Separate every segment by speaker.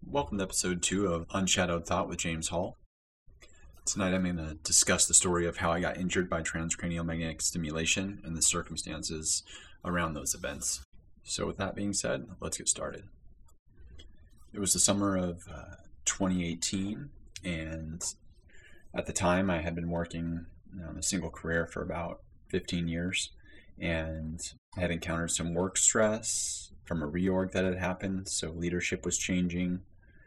Speaker 1: Welcome to episode 2 of Unshadowed Thought with James Hall. Tonight I'm going to discuss the story of how I got injured by transcranial magnetic stimulation and the circumstances around those events. So with that being said, let's get started. It was the summer of 2018, and at the time I had been working a single career for about 15 years, and I had encountered some work stress from a reorg that had happened, so leadership was changing,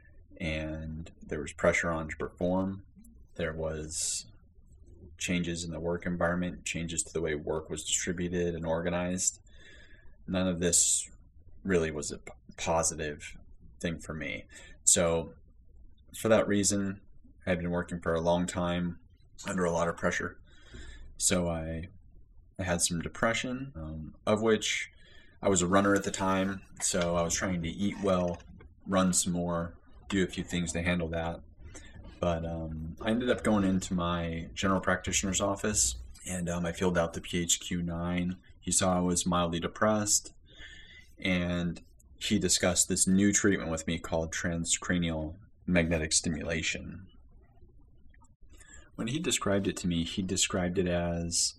Speaker 1: and there was pressure on to perform. There was changes in the work environment, changes to the way work was distributed and organized. None of this really was a positive thing for me. So for that reason, I had been working for a long time under a lot of pressure. So I had some depression, of which I was a runner at the time, so I was trying to eat well, run some more, do a few things to handle that. But I ended up going into my general practitioner's office, and I filled out the PHQ-9. He saw I was mildly depressed, and he discussed this new treatment with me called transcranial magnetic stimulation. When he described it to me, he described it as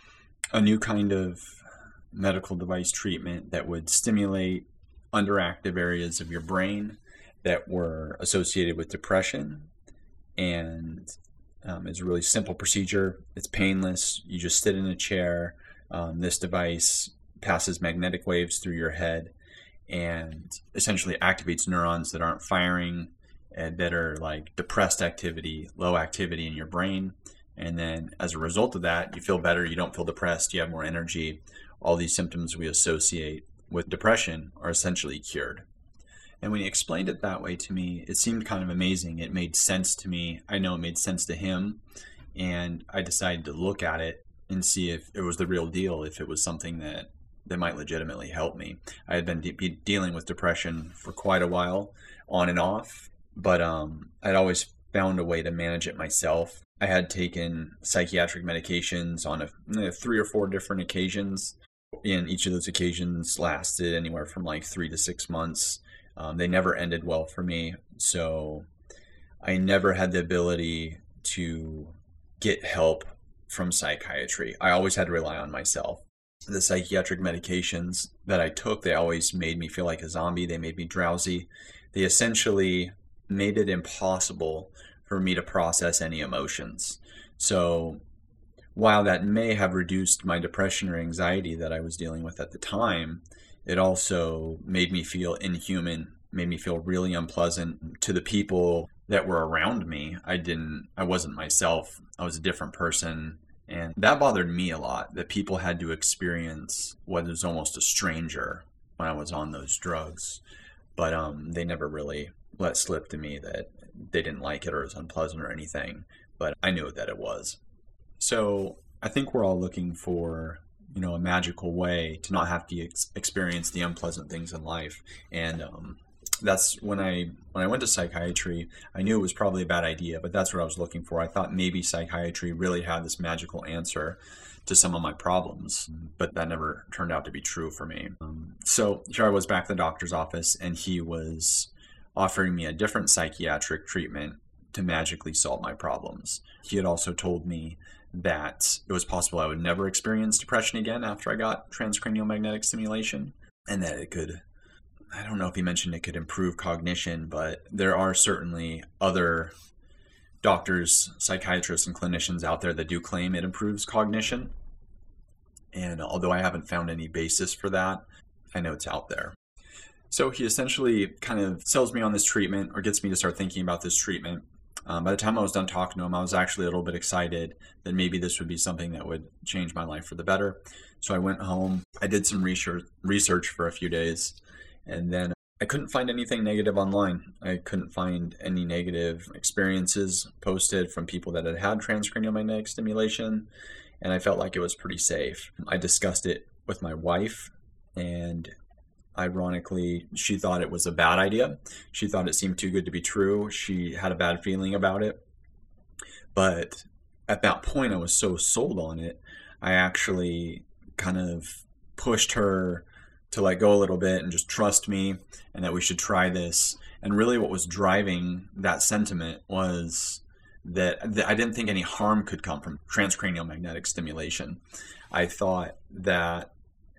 Speaker 1: a new kind of medical device treatment that would stimulate underactive areas of your brain that were associated with depression. And it's a really simple procedure. It's painless. You just sit in a chair. This device passes magnetic waves through your head and essentially activates neurons that aren't firing, that are like depressed activity, low activity in your brain. And then as a result of that, you feel better. You don't feel depressed. You have more energy. All these symptoms we associate with depression are essentially cured. And when he explained it that way to me, it seemed kind of amazing. It made sense to me. I know it made sense to him. And I decided to look at it and see if it was the real deal, if it was something that might legitimately help me. I had been dealing with depression for quite a while, on and off, but I'd always found a way to manage it myself. I had taken psychiatric medications on 3 or 4 different occasions, and each of those occasions lasted anywhere from like 3 to 6 months. They never ended well for me, so I never had the ability to get help from psychiatry. I always had to rely on myself. The psychiatric medications that I took, they always made me feel like a zombie. They made me drowsy. They essentially made it impossible for me to process any emotions. So while that may have reduced my depression or anxiety that I was dealing with at the time, it also made me feel inhuman, made me feel really unpleasant to the people that were around me. I wasn't myself. I was a different person. And that bothered me a lot, that people had to experience what was almost a stranger when I was on those drugs. But they never really let slip to me that they didn't like it or it was unpleasant or anything. But I knew that it was. So I think we're all looking for a magical way to not have to experience the unpleasant things in life. And that's when I went to psychiatry, I knew it was probably a bad idea, but that's what I was looking for. I thought maybe psychiatry really had this magical answer to some of my problems, but that never turned out to be true for me. So here I was back at the doctor's office, and he was offering me a different psychiatric treatment to magically solve my problems. He had also told me that it was possible I would never experience depression again after I got transcranial magnetic stimulation, and that it could, I don't know if he mentioned it could improve cognition, but there are certainly other doctors, psychiatrists, and clinicians out there that do claim it improves cognition. And although I haven't found any basis for that, I know it's out there. So he essentially kind of sells me on this treatment, or gets me to start thinking about this treatment. By the time I was done talking to him, I was actually a little bit excited that maybe this would be something that would change my life for the better. So I went home, I did some research for a few days, and then I couldn't find anything negative online. I couldn't find any negative experiences posted from people that had had transcranial magnetic stimulation, and I felt like it was pretty safe. I discussed it with my wife, and ironically, she thought it was a bad idea. She thought it seemed too good to be true. She had a bad feeling about it. But at that point, I was so sold on it, I actually kind of pushed her to let go a little bit and just trust me, and that we should try this. And really what was driving that sentiment was that I didn't think any harm could come from transcranial magnetic stimulation. I thought that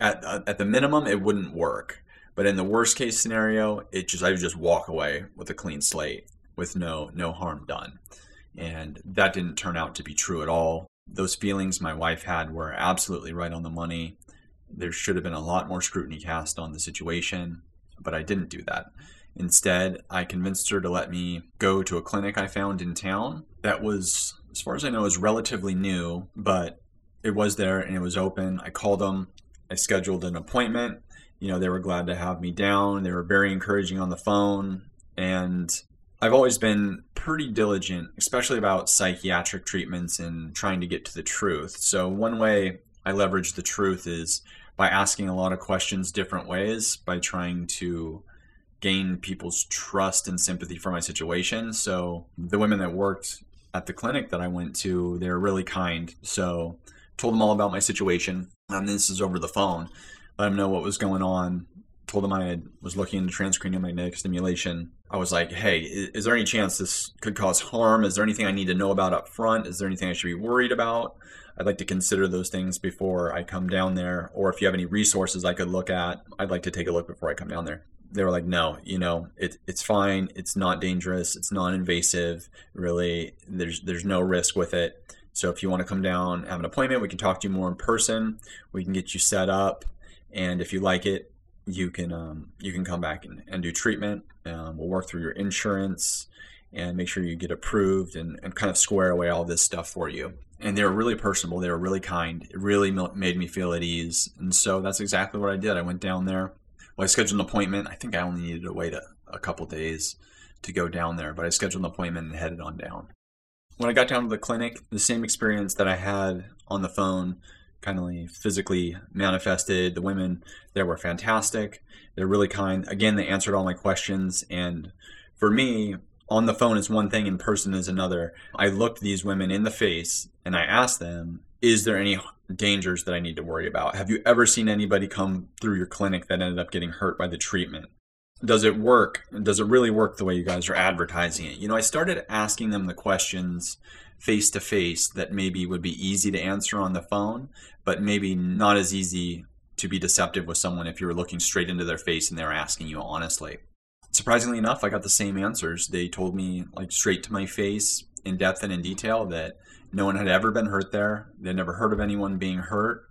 Speaker 1: at the minimum it wouldn't work, but in the worst case scenario, I would just walk away with a clean slate with no harm done. And that didn't turn out to be true at all. Those feelings my wife had were absolutely right on the money. There should have been a lot more scrutiny cast on the situation, but I didn't do that. Instead, I convinced her to let me go to a clinic I found in town that was, as far as I know, is relatively new, but it was there and it was open. I called them. I scheduled an appointment. They were glad to have me down. They were very encouraging on the phone. And I've always been pretty diligent, especially about psychiatric treatments and trying to get to the truth. So one way I leverage the truth is by asking a lot of questions different ways, by trying to gain people's trust and sympathy for my situation. So the women that worked at the clinic that I went to, they were really kind. So told them all about my situation. And this is over the phone. Let them know what was going on. Told them I was looking into transcranial magnetic stimulation. I was like, hey, is there any chance this could cause harm? Is there anything I need to know about up front? Is there anything I should be worried about? I'd like to consider those things before I come down there. Or if you have any resources I could look at, I'd like to take a look before I come down there. They were like, no, it's fine. It's not dangerous. It's non-invasive. Really, there's no risk with it. So if you want to come down, have an appointment, we can talk to you more in person. We can get you set up. And if you like it, you can come back and do treatment. We'll work through your insurance and make sure you get approved and kind of square away all this stuff for you. And they were really personable. They were really kind. It really made me feel at ease. And so that's exactly what I did. I went down there. Well, I scheduled an appointment. I think I only needed to wait a couple days to go down there, but I scheduled an appointment and headed on down. When I got down to the clinic, the same experience that I had on the phone kind of physically manifested. The women there were fantastic. They're really kind. Again, they answered all my questions. And for me, on the phone is one thing, in person is another. I looked these women in the face and I asked them, is there any dangers that I need to worry about? Have you ever seen anybody come through your clinic that ended up getting hurt by the treatment? Does it work? Does it really work the way you guys are advertising it? I started asking them the questions face to face that maybe would be easy to answer on the phone, but maybe not as easy to be deceptive with someone if you were looking straight into their face and they were asking you honestly. Surprisingly enough, I got the same answers. They told me straight to my face, in depth and in detail, that no one had ever been hurt there. They'd never heard of anyone being hurt,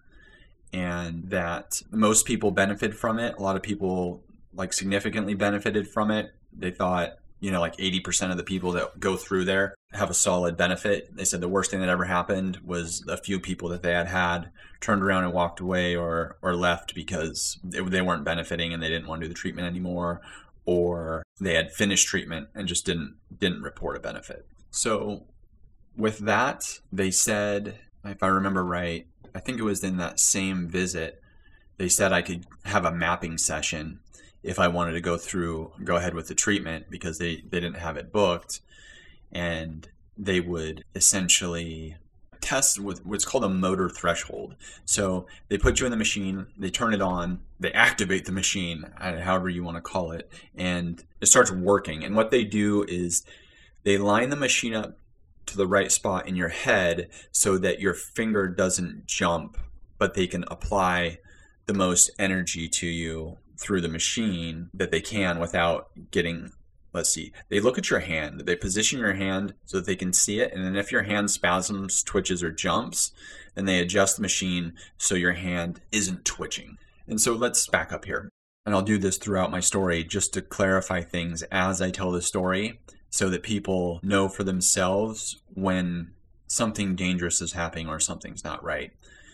Speaker 1: and that most people benefited from it. A lot of people significantly benefited from it. They thought, 80% of the people that go through there have a solid benefit. They said the worst thing that ever happened was a few people that they had turned around and walked away or left because they weren't benefiting and they didn't want to do the treatment anymore, or they had finished treatment and just didn't report a benefit. So with that, they said, if I remember right, I think it was in that same visit, they said I could have a mapping session if I wanted to go ahead with the treatment, because they didn't have it booked. And they would essentially test with what's called a motor threshold. So they put you in the machine, they turn it on, they activate the machine, however you want to call it, and it starts working. And what they do is they line the machine up to the right spot in your head so that your finger doesn't jump, but they can apply the most energy to you through the machine that they can without getting, they look at your hand, they position your hand so that they can see it, and then if your hand spasms, twitches, or jumps, then they adjust the machine so your hand isn't twitching. And so let's back up here. And I'll do this throughout my story just to clarify things as I tell the story so that people know for themselves when something dangerous is happening or something's not right.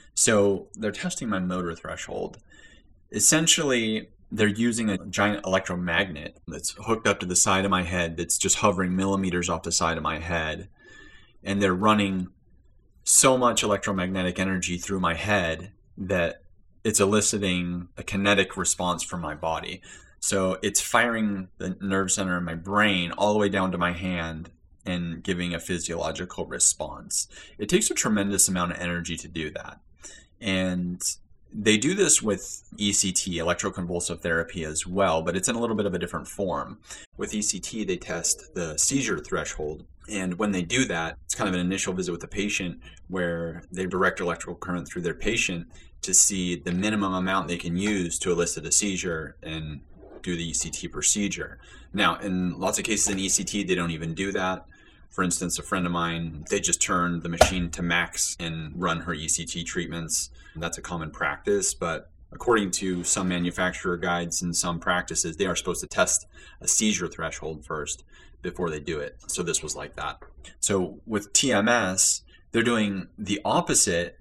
Speaker 1: So they're testing my motor threshold. Essentially, they're using a giant electromagnet that's hooked up to the side of my head that's just hovering millimeters off the side of my head. And they're running so much electromagnetic energy through my head that it's eliciting a kinetic response from my body. So it's firing the nerve center in my brain all the way down to my hand and giving a physiological response. It takes a tremendous amount of energy to do that. And They do this with ECT, electroconvulsive therapy, as well, but it's in a little bit of a different form. With ECT, they test the seizure threshold. And when they do that, it's kind of an initial visit with the patient where they direct electrical current through their patient to see the minimum amount they can use to elicit a seizure and do the ECT procedure. Now, in lots of cases in ECT, they don't even do that. For instance, a friend of mine, they just turn the machine to max and run her ECT treatments. That's a common practice, but according to some manufacturer guides and some practices, they are supposed to test a seizure threshold first before they do it. So this was like that. So with TMS, they're doing the opposite,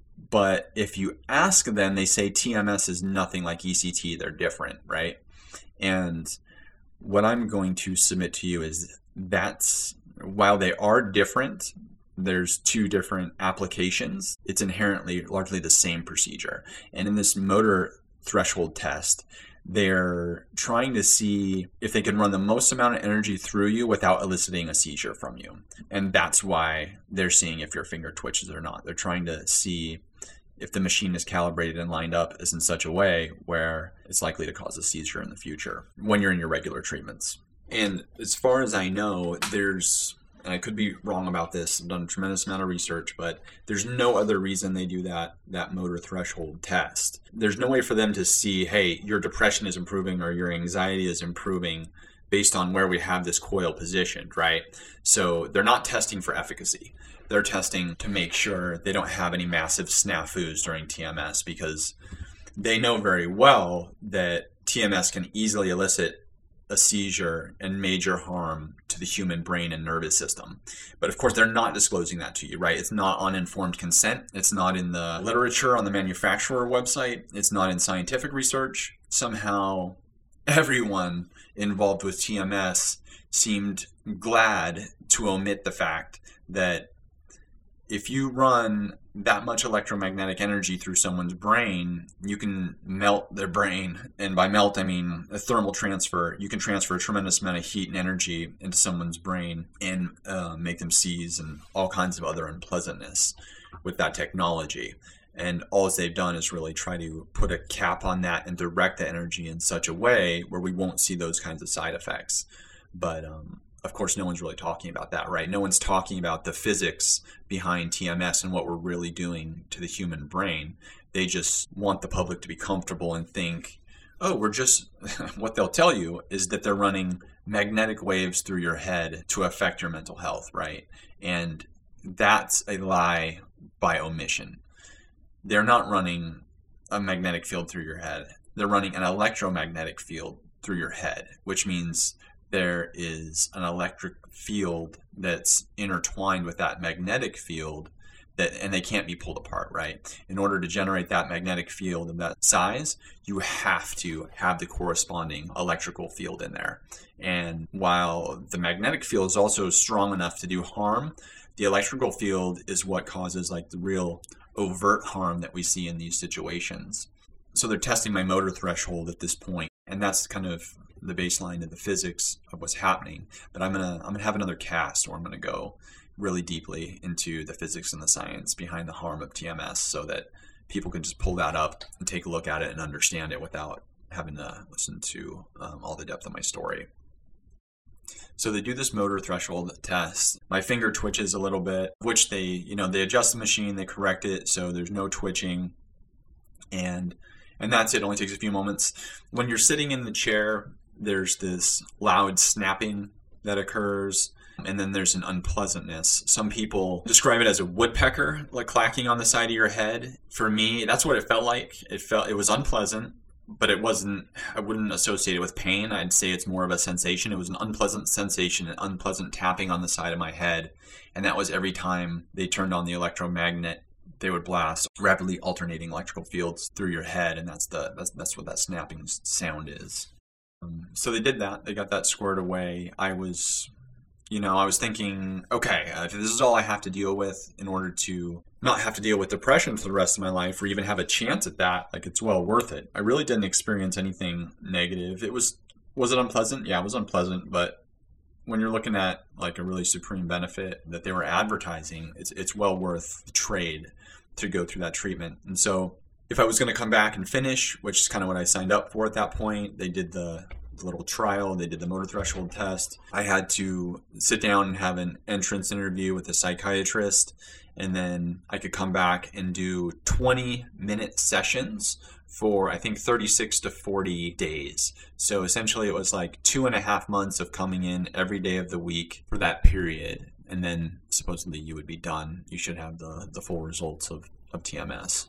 Speaker 1: but if you ask them, they say TMS is nothing like ECT. They're different, right? And what I'm going to submit to you is that's, while they are different, there's two different applications. It's inherently largely the same procedure. And in this motor threshold test, they're trying to see if they can run the most amount of energy through you without eliciting a seizure from you. And that's why they're seeing if your finger twitches or not. They're trying to see if the machine is calibrated and lined up as in such a way where it's likely to cause a seizure in the future when you're in your regular treatments. And as far as I know, and I could be wrong about this, I've done a tremendous amount of research, but there's no other reason they do that motor threshold test. There's no way for them to see, hey, your depression is improving or your anxiety is improving based on where we have this coil positioned, right? So they're not testing for efficacy. They're testing to make sure they don't have any massive snafus during TMS, because they know very well that TMS can easily elicit a seizure and major harm to the human brain and nervous system. But of course, they're not disclosing that to you, right? It's not on informed consent. It's not in the literature on the manufacturer website. It's not in scientific research. Somehow, everyone involved with TMS seemed glad to omit the fact that if you run that much electromagnetic energy through someone's brain, you can melt their brain. And by melt, I mean a thermal transfer. You can transfer a tremendous amount of heat and energy into someone's brain and make them seize and all kinds of other unpleasantness with that technology. And all they've done is really try to put a cap on that and direct the energy in such a way where we won't see those kinds of side effects. But of course, no one's really talking about that, right? No one's talking about the physics behind TMS and what we're really doing to the human brain. They just want the public to be comfortable and think, oh, we're just, what they'll tell you is that they're running magnetic waves through your head to affect your mental health, right? And that's a lie by omission. They're not running a magnetic field through your head. They're running an electromagnetic field through your head, which means there is an electric field that's intertwined with that magnetic field and they can't be pulled apart, right? In order to generate that magnetic field of that size, you have to have the corresponding electrical field in there. And while the magnetic field is also strong enough to do harm, the electrical field is what causes like the real overt harm that we see in these situations. So they're testing my motor threshold at this point, and that's kind of the baseline of the physics of what's happening. But I'm gonna have another cast where I'm gonna go really deeply into the physics and the science behind the harm of TMS, so that people can just pull that up and take a look at it and understand it without having to listen to all the depth of my story. So they do this motor threshold test. My finger twitches a little bit, which they adjust the machine, they correct it, so there's no twitching, and that's it. It only takes a few moments. When you're sitting in the chair, there's this loud snapping that occurs, and then there's an unpleasantness. Some people describe it as a woodpecker, like clacking on the side of your head. For me, that's what it felt like. It was unpleasant, but it wasn't, I wouldn't associate it with pain. I'd say it's more of a sensation. It was an unpleasant sensation, an unpleasant tapping on the side of my head. And that was every time they turned on the electromagnet. They would blast rapidly alternating electrical fields through your head, and that's what that snapping sound is. So they did that. They got that squared away. I was thinking, okay, if this is all I have to deal with in order to not have to deal with depression for the rest of my life, or even have a chance at that, like, it's well worth it. I really didn't experience anything negative. Was it unpleasant? Yeah, it was unpleasant, but when you're looking at like a really supreme benefit that they were advertising, it's well worth the trade to go through that treatment. And so if I was going to come back and finish, which is kind of what I signed up for at that point, they did the little trial, they did the motor threshold test. I had to sit down and have an entrance interview with a psychiatrist, and then I could come back and do 20-minute sessions for, I think, 36 to 40 days. So essentially it was like 2.5 months of coming in every day of the week for that period. And then supposedly you would be done. You should have the full results of TMS.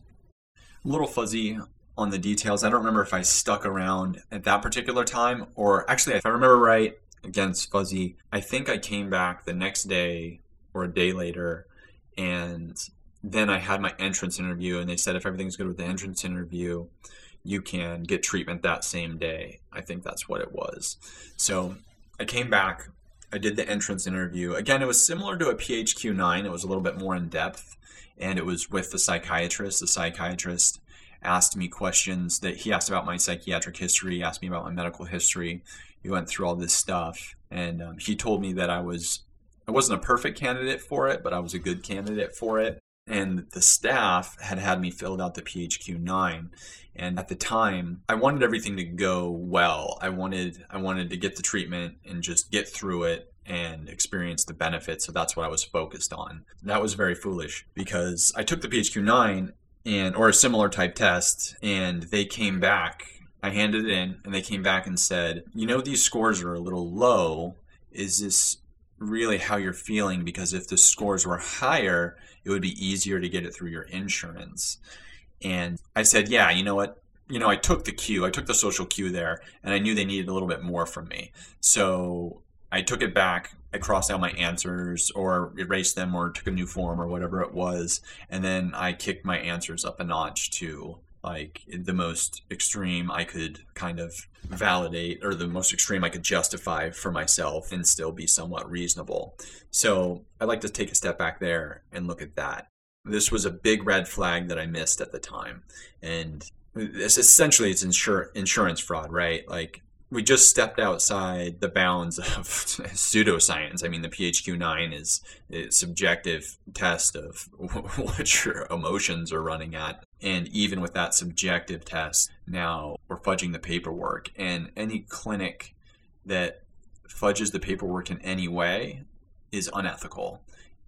Speaker 1: A little fuzzy on the details. I don't remember if I stuck around at that particular time, or actually, if I remember right, again, it's fuzzy. I think I came back the next day or a day later, and then I had my entrance interview, and they said if everything's good with the entrance interview, you can get treatment that same day. I think that's what it was. So I came back, I did the entrance interview. Again, it was similar to a PHQ-9. It was a little bit more in depth, and it was with the psychiatrist. The psychiatrist asked me questions that he asked about my psychiatric history, asked me about my medical history. He went through all this stuff, and he told me that I wasn't a perfect candidate for it, but I was a good candidate for it. And the staff had me filled out the PHQ-9. And at the time, I wanted everything to go well. I wanted to get the treatment and just get through it and experience the benefits. So that's what I was focused on. That was very foolish, because I took the PHQ-9 or a similar type test, and they came back. I handed it in, and they came back and said, these scores are a little low. Is this really how you're feeling? Because if the scores were higher, it would be easier to get it through your insurance. And I said, yeah, you know what? I took the Q, I took the social Q there, and I knew they needed a little bit more from me. So I took it back, I crossed out my answers or erased them or took a new form or whatever it was. And then I kicked my answers up a notch to like the most extreme I could kind of validate, or the most extreme I could justify for myself and still be somewhat reasonable. So I'd like to take a step back there and look at that. This was a big red flag that I missed at the time. And essentially it's insurance fraud, right? Like, we just stepped outside the bounds of pseudoscience. I mean, the PHQ-9 is a subjective test of what your emotions are running at. And even with that subjective test, now we're fudging the paperwork. And any clinic that fudges the paperwork in any way is unethical.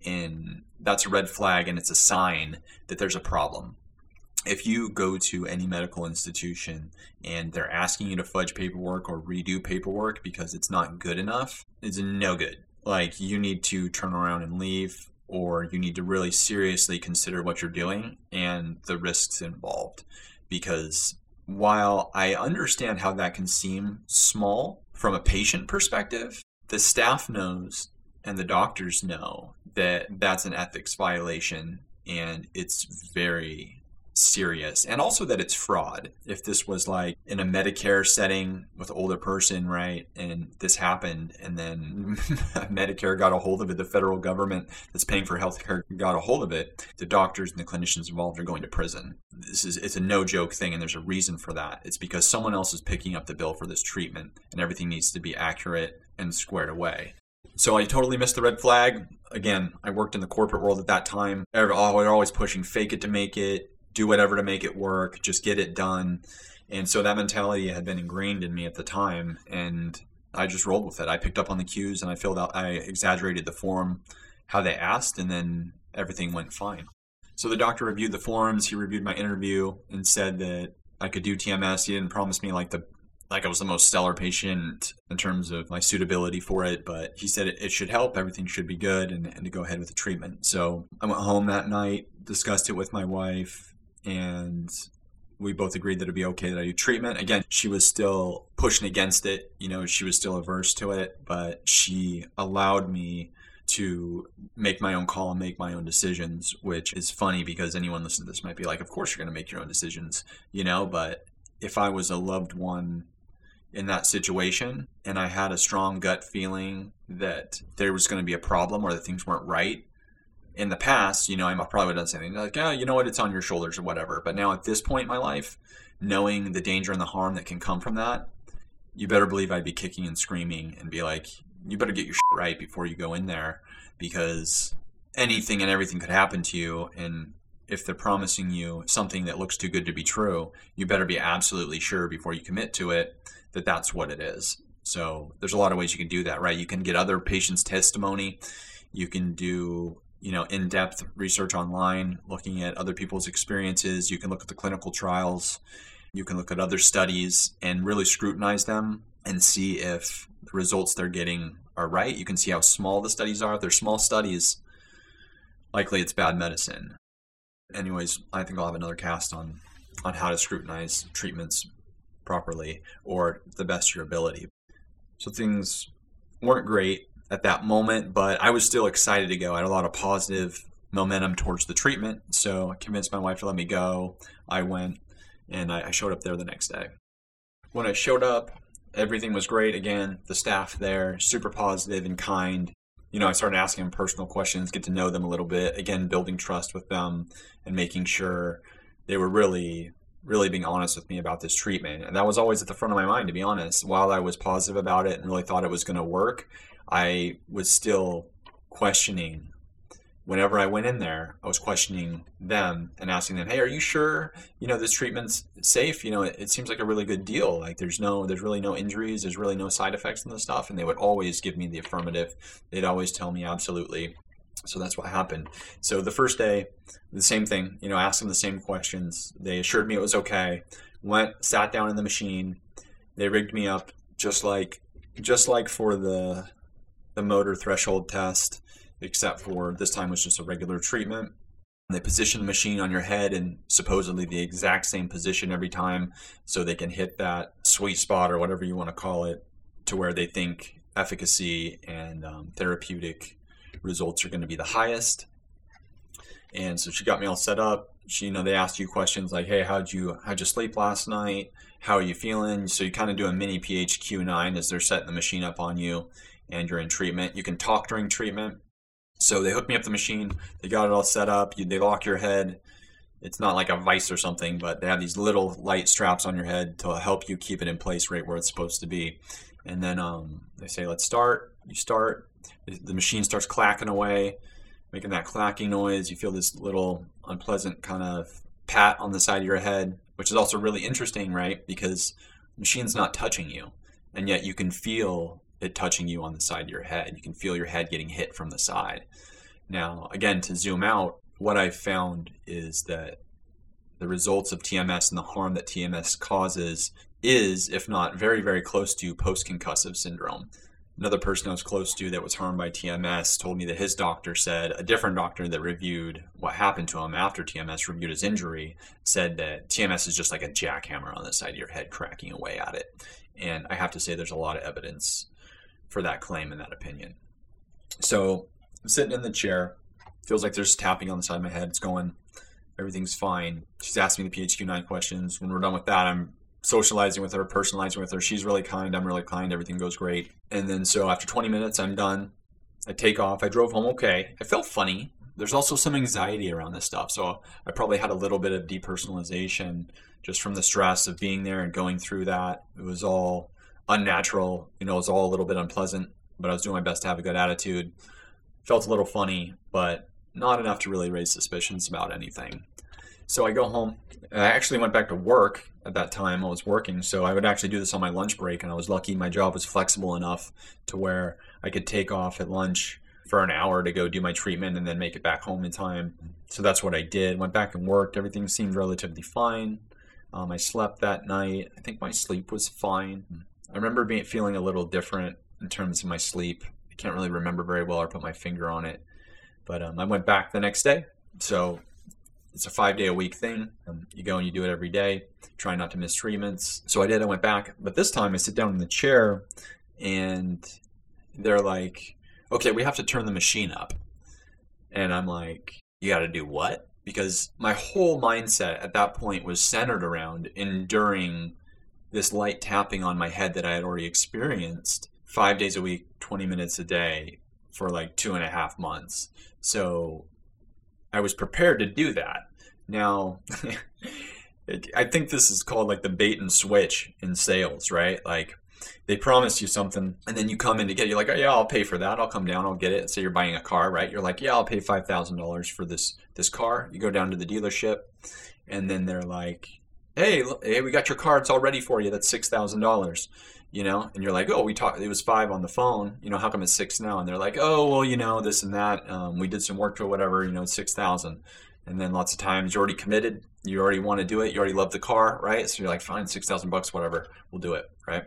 Speaker 1: And that's a red flag, and it's a sign that there's a problem. If you go to any medical institution and they're asking you to fudge paperwork or redo paperwork because it's not good enough, it's no good. Like, you need to turn around and leave, or you need to really seriously consider what you're doing and the risks involved. Because while I understand how that can seem small from a patient perspective, the staff knows and the doctors know that that's an ethics violation, and it's very serious, and also that it's fraud. If this was like in a Medicare setting with an older person, right, and this happened, and then Medicare got a hold of it, the federal government that's paying for healthcare got a hold of it, the doctors and the clinicians involved are going to prison. It's a no joke thing, and there's a reason for that. It's because someone else is picking up the bill for this treatment, and everything needs to be accurate and squared away. So I totally missed the red flag. Again, I worked in the corporate world at that time. They're always pushing fake it to make it, do whatever to make it work, just get it done. And so that mentality had been ingrained in me at the time, and I just rolled with it. I picked up on the cues, and I exaggerated the form, how they asked, and then everything went fine. So the doctor reviewed the forms, he reviewed my interview, and said that I could do TMS. He didn't promise me like I was the most stellar patient in terms of my suitability for it, but he said it should help, everything should be good, and to go ahead with the treatment. So I went home that night, discussed it with my wife, and we both agreed that it'd be okay that I do treatment. Again, she was still pushing against it. She was still averse to it, but she allowed me to make my own call and make my own decisions, which is funny because anyone listening to this might be like, of course you're going to make your own decisions, but if I was a loved one in that situation and I had a strong gut feeling that there was going to be a problem or that things weren't right, in the past, I probably would have done something like, you know what, it's on your shoulders or whatever. But now at this point in my life, knowing the danger and the harm that can come from that, you better believe I'd be kicking and screaming and be like, you better get your shit right before you go in there, because anything and everything could happen to you. And if they're promising you something that looks too good to be true, you better be absolutely sure before you commit to it that that's what it is. So there's a lot of ways you can do that, right? You can get other patients' testimony. You can do, in-depth research online, looking at other people's experiences. You can look at the clinical trials. You can look at other studies and really scrutinize them and see if the results they're getting are right. You can see how small the studies are. If they're small studies, likely it's bad medicine. Anyways, I think I'll have another cast on how to scrutinize treatments properly or the best of your ability. So things weren't great at that moment, but I was still excited to go. I had a lot of positive momentum towards the treatment, so I convinced my wife to let me go. I went, and I showed up there the next day. When I showed up, everything was great. Again, the staff there, super positive and kind. I started asking them personal questions, get to know them a little bit. Again, building trust with them and making sure they were really, really being honest with me about this treatment. And that was always at the front of my mind, to be honest. While I was positive about it and really thought it was going to work, I was still questioning. Whenever I went in there, I was questioning them and asking them, hey, are you sure, this treatment's safe? It seems like a really good deal. Like there's really no injuries. There's really no side effects in the stuff. And they would always give me the affirmative. They'd always tell me absolutely. So that's what happened. So the first day, the same thing, asked them the same questions. They assured me it was okay. Sat down in the machine. They rigged me up just like for the motor threshold test, except for this time was just a regular treatment. They position the machine on your head in supposedly the exact same position every time so they can hit that sweet spot or whatever you want to call it to where they think efficacy and therapeutic results are going to be the highest. And so she got me all set up. They asked you questions like, hey, how'd you sleep last night? How are you feeling? So you kind of do a mini PHQ-9 as they're setting the machine up on you and you're in treatment. You can talk during treatment. So they hooked me up the machine. They got it all set up. They lock your head. It's not like a vice or something, but they have these little light straps on your head to help you keep it in place right where it's supposed to be. And then they say, let's start. You start. The machine starts clacking away, making that clacking noise. You feel this little unpleasant kind of pat on the side of your head, which is also really interesting, right? Because the machine's not touching you, and yet you can feel it touching you on the side of your head. You can feel your head getting hit from the side. Now, again, to zoom out, what I've found is that the results of TMS and the harm that TMS causes is, if not very, very close to post-concussive syndrome. Another person I was close to that was harmed by TMS told me that his doctor said, a different doctor that reviewed what happened to him after TMS, reviewed his injury, said that TMS is just like a jackhammer on the side of your head cracking away at it. And I have to say there's a lot of evidence for that claim and that opinion. So I'm sitting in the chair. Feels like there's tapping on the side of my head. It's going, everything's fine. She's asking me the PHQ-9 questions. When we're done with that, I'm socializing with her, personalizing with her. She's really kind. I'm really kind. Everything goes great. And then so after 20 minutes, I'm done. I take off. I drove home okay. I felt funny. There's also some anxiety around this stuff. So I probably had a little bit of depersonalization just from the stress of being there and going through that. It was all unnatural. It was all a little bit unpleasant, but I was doing my best to have a good attitude. Felt a little funny, but not enough to really raise suspicions about anything. So I go home. I actually went back to work at that time. I was working, so I would actually do this on my lunch break, and I was lucky my job was flexible enough to where I could take off at lunch for an hour to go do my treatment and then make it back home in time. So that's what I did. Went back and worked. Everything seemed relatively fine. I slept that night. I think my sleep was fine. I remember feeling a little different in terms of my sleep. I can't really remember very well or put my finger on it. But I went back the next day. So it's a 5-day-a-week thing. You go and you do it every day. Try not to miss treatments. So I did. I went back. But this time I sit down in the chair and they're like, okay, we have to turn the machine up. And I'm like, you got to do what? Because my whole mindset at that point was centered around enduring this light tapping on my head that I had already experienced 5 days a week, 20 minutes a day for like 2.5 months. So I was prepared to do that. Now, I think this is called like the bait and switch in sales, right? Like They promise you something, and then you come in to get it. You're like, oh yeah, I'll pay for that. I'll come down, I'll get it. Say you're buying a car, right? You're like, yeah, I'll pay $5,000 for this car. You go down to the dealership, and then they're like, hey, we got your car. It's all ready for you. That's $6,000. And you're like, oh, we talked, it was 5 on the phone, how come it's 6 now? And they're like, oh, well, this and that, we did some work or whatever, it's 6,000. And then lots of times you're already committed, you already want to do it, you already love the car, right? So you're like, fine, $6,000, whatever, we'll do it, right?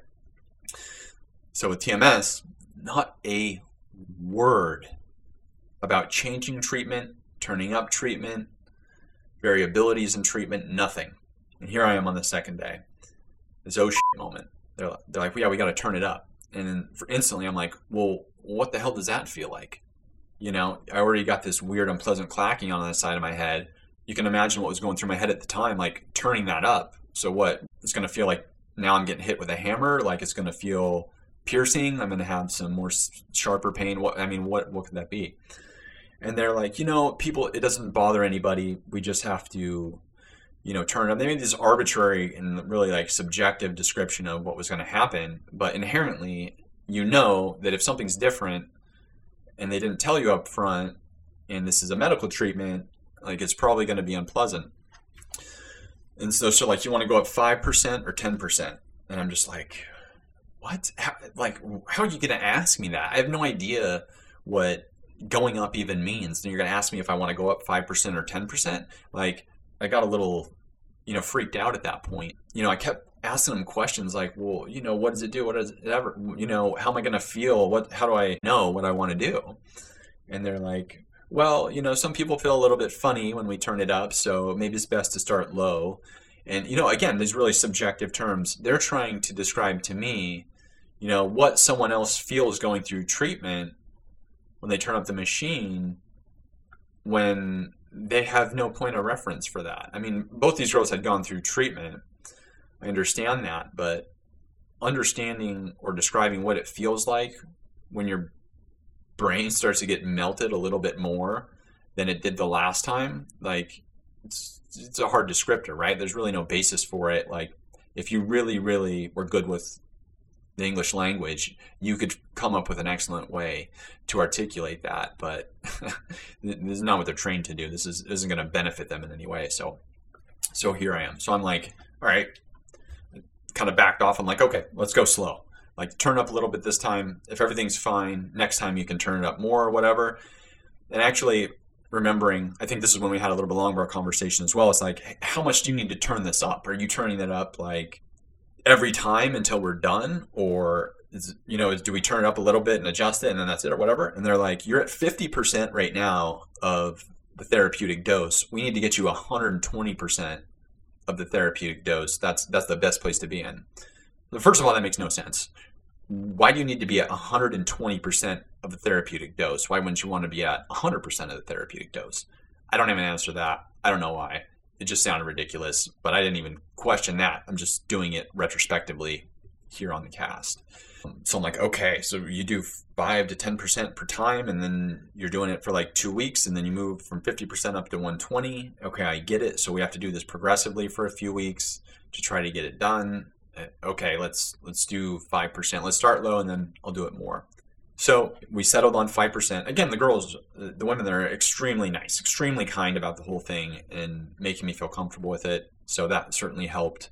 Speaker 1: So with TMS, not a word about changing treatment, turning up treatment, variabilities in treatment, nothing. And here I am on the second day, this oh shit moment. They're like, well, yeah, we got to turn it up. And then instantly I'm like, well, what the hell does that feel like? I already got this weird, unpleasant clacking on the side of my head. You can imagine what was going through my head at the time, like turning that up. So what? It's going to feel like now I'm getting hit with a hammer. Like it's going to feel piercing. I'm going to have some more sharper pain. What could that be? And they're like, people, it doesn't bother anybody. We just have to, turn it up. They made this arbitrary and really like subjective description of what was going to happen. But inherently, that if something's different and they didn't tell you up front, and this is a medical treatment, like it's probably going to be unpleasant. And so like, you want to go up 5% or 10%? And I'm just like, what? How are you going to ask me that? I have no idea what going up even means. And you're going to ask me if I want to go up 5% or 10%? Like, I got a little, freaked out at that point. I kept asking them questions like, well, what does it do? What does it ever, how am I going to feel? How do I know what I want to do? And they're like, well, some people feel a little bit funny when we turn it up, so maybe it's best to start low. And, again, these really subjective terms, they're trying to describe to me, what someone else feels going through treatment when they turn up the machine, when they have no point of reference for that. I mean, both these girls had gone through treatment. I understand that, but understanding or describing what it feels like when your brain starts to get melted a little bit more than it did the last time, like it's a hard descriptor, right? There's really no basis for it. Like if you really, really were good with the English language, you could come up with an excellent way to articulate that, but this is not what they're trained to do. This isn't going to benefit them in any way. So here I am. So I'm like, all right, kind of backed off. I'm like, okay, let's go slow. Like turn up a little bit this time. If everything's fine, next time you can turn it up more or whatever. And actually remembering, I think this is when we had a little bit longer conversation as well. It's like, how much do you need to turn this up? Are you turning it up like every time until we're done? Or do we turn it up a little bit and adjust it and then that's it or whatever? And they're like, you're at 50% right now of the therapeutic dose. We need to get you 120% of the therapeutic dose. That's the best place to be in. First of all, that makes no sense. Why do you need to be at 120% of the therapeutic dose? Why wouldn't you want to be at 100% of the therapeutic dose? I don't have an answer to that. I don't know why. It just sounded ridiculous, but I didn't even question that. I'm just doing it retrospectively here on the cast. So I'm like, okay, so you do 5 to 10% per time, and then you're doing it for like 2 weeks, and then you move from 50% up to 120. Okay, I get it. So we have to do this progressively for a few weeks to try to get it done. Okay, let's do 5%. Let's start low, and then I'll do it more. So we settled on 5%. Again, the girls, the women there are extremely nice, extremely kind about the whole thing and making me feel comfortable with it. So that certainly helped.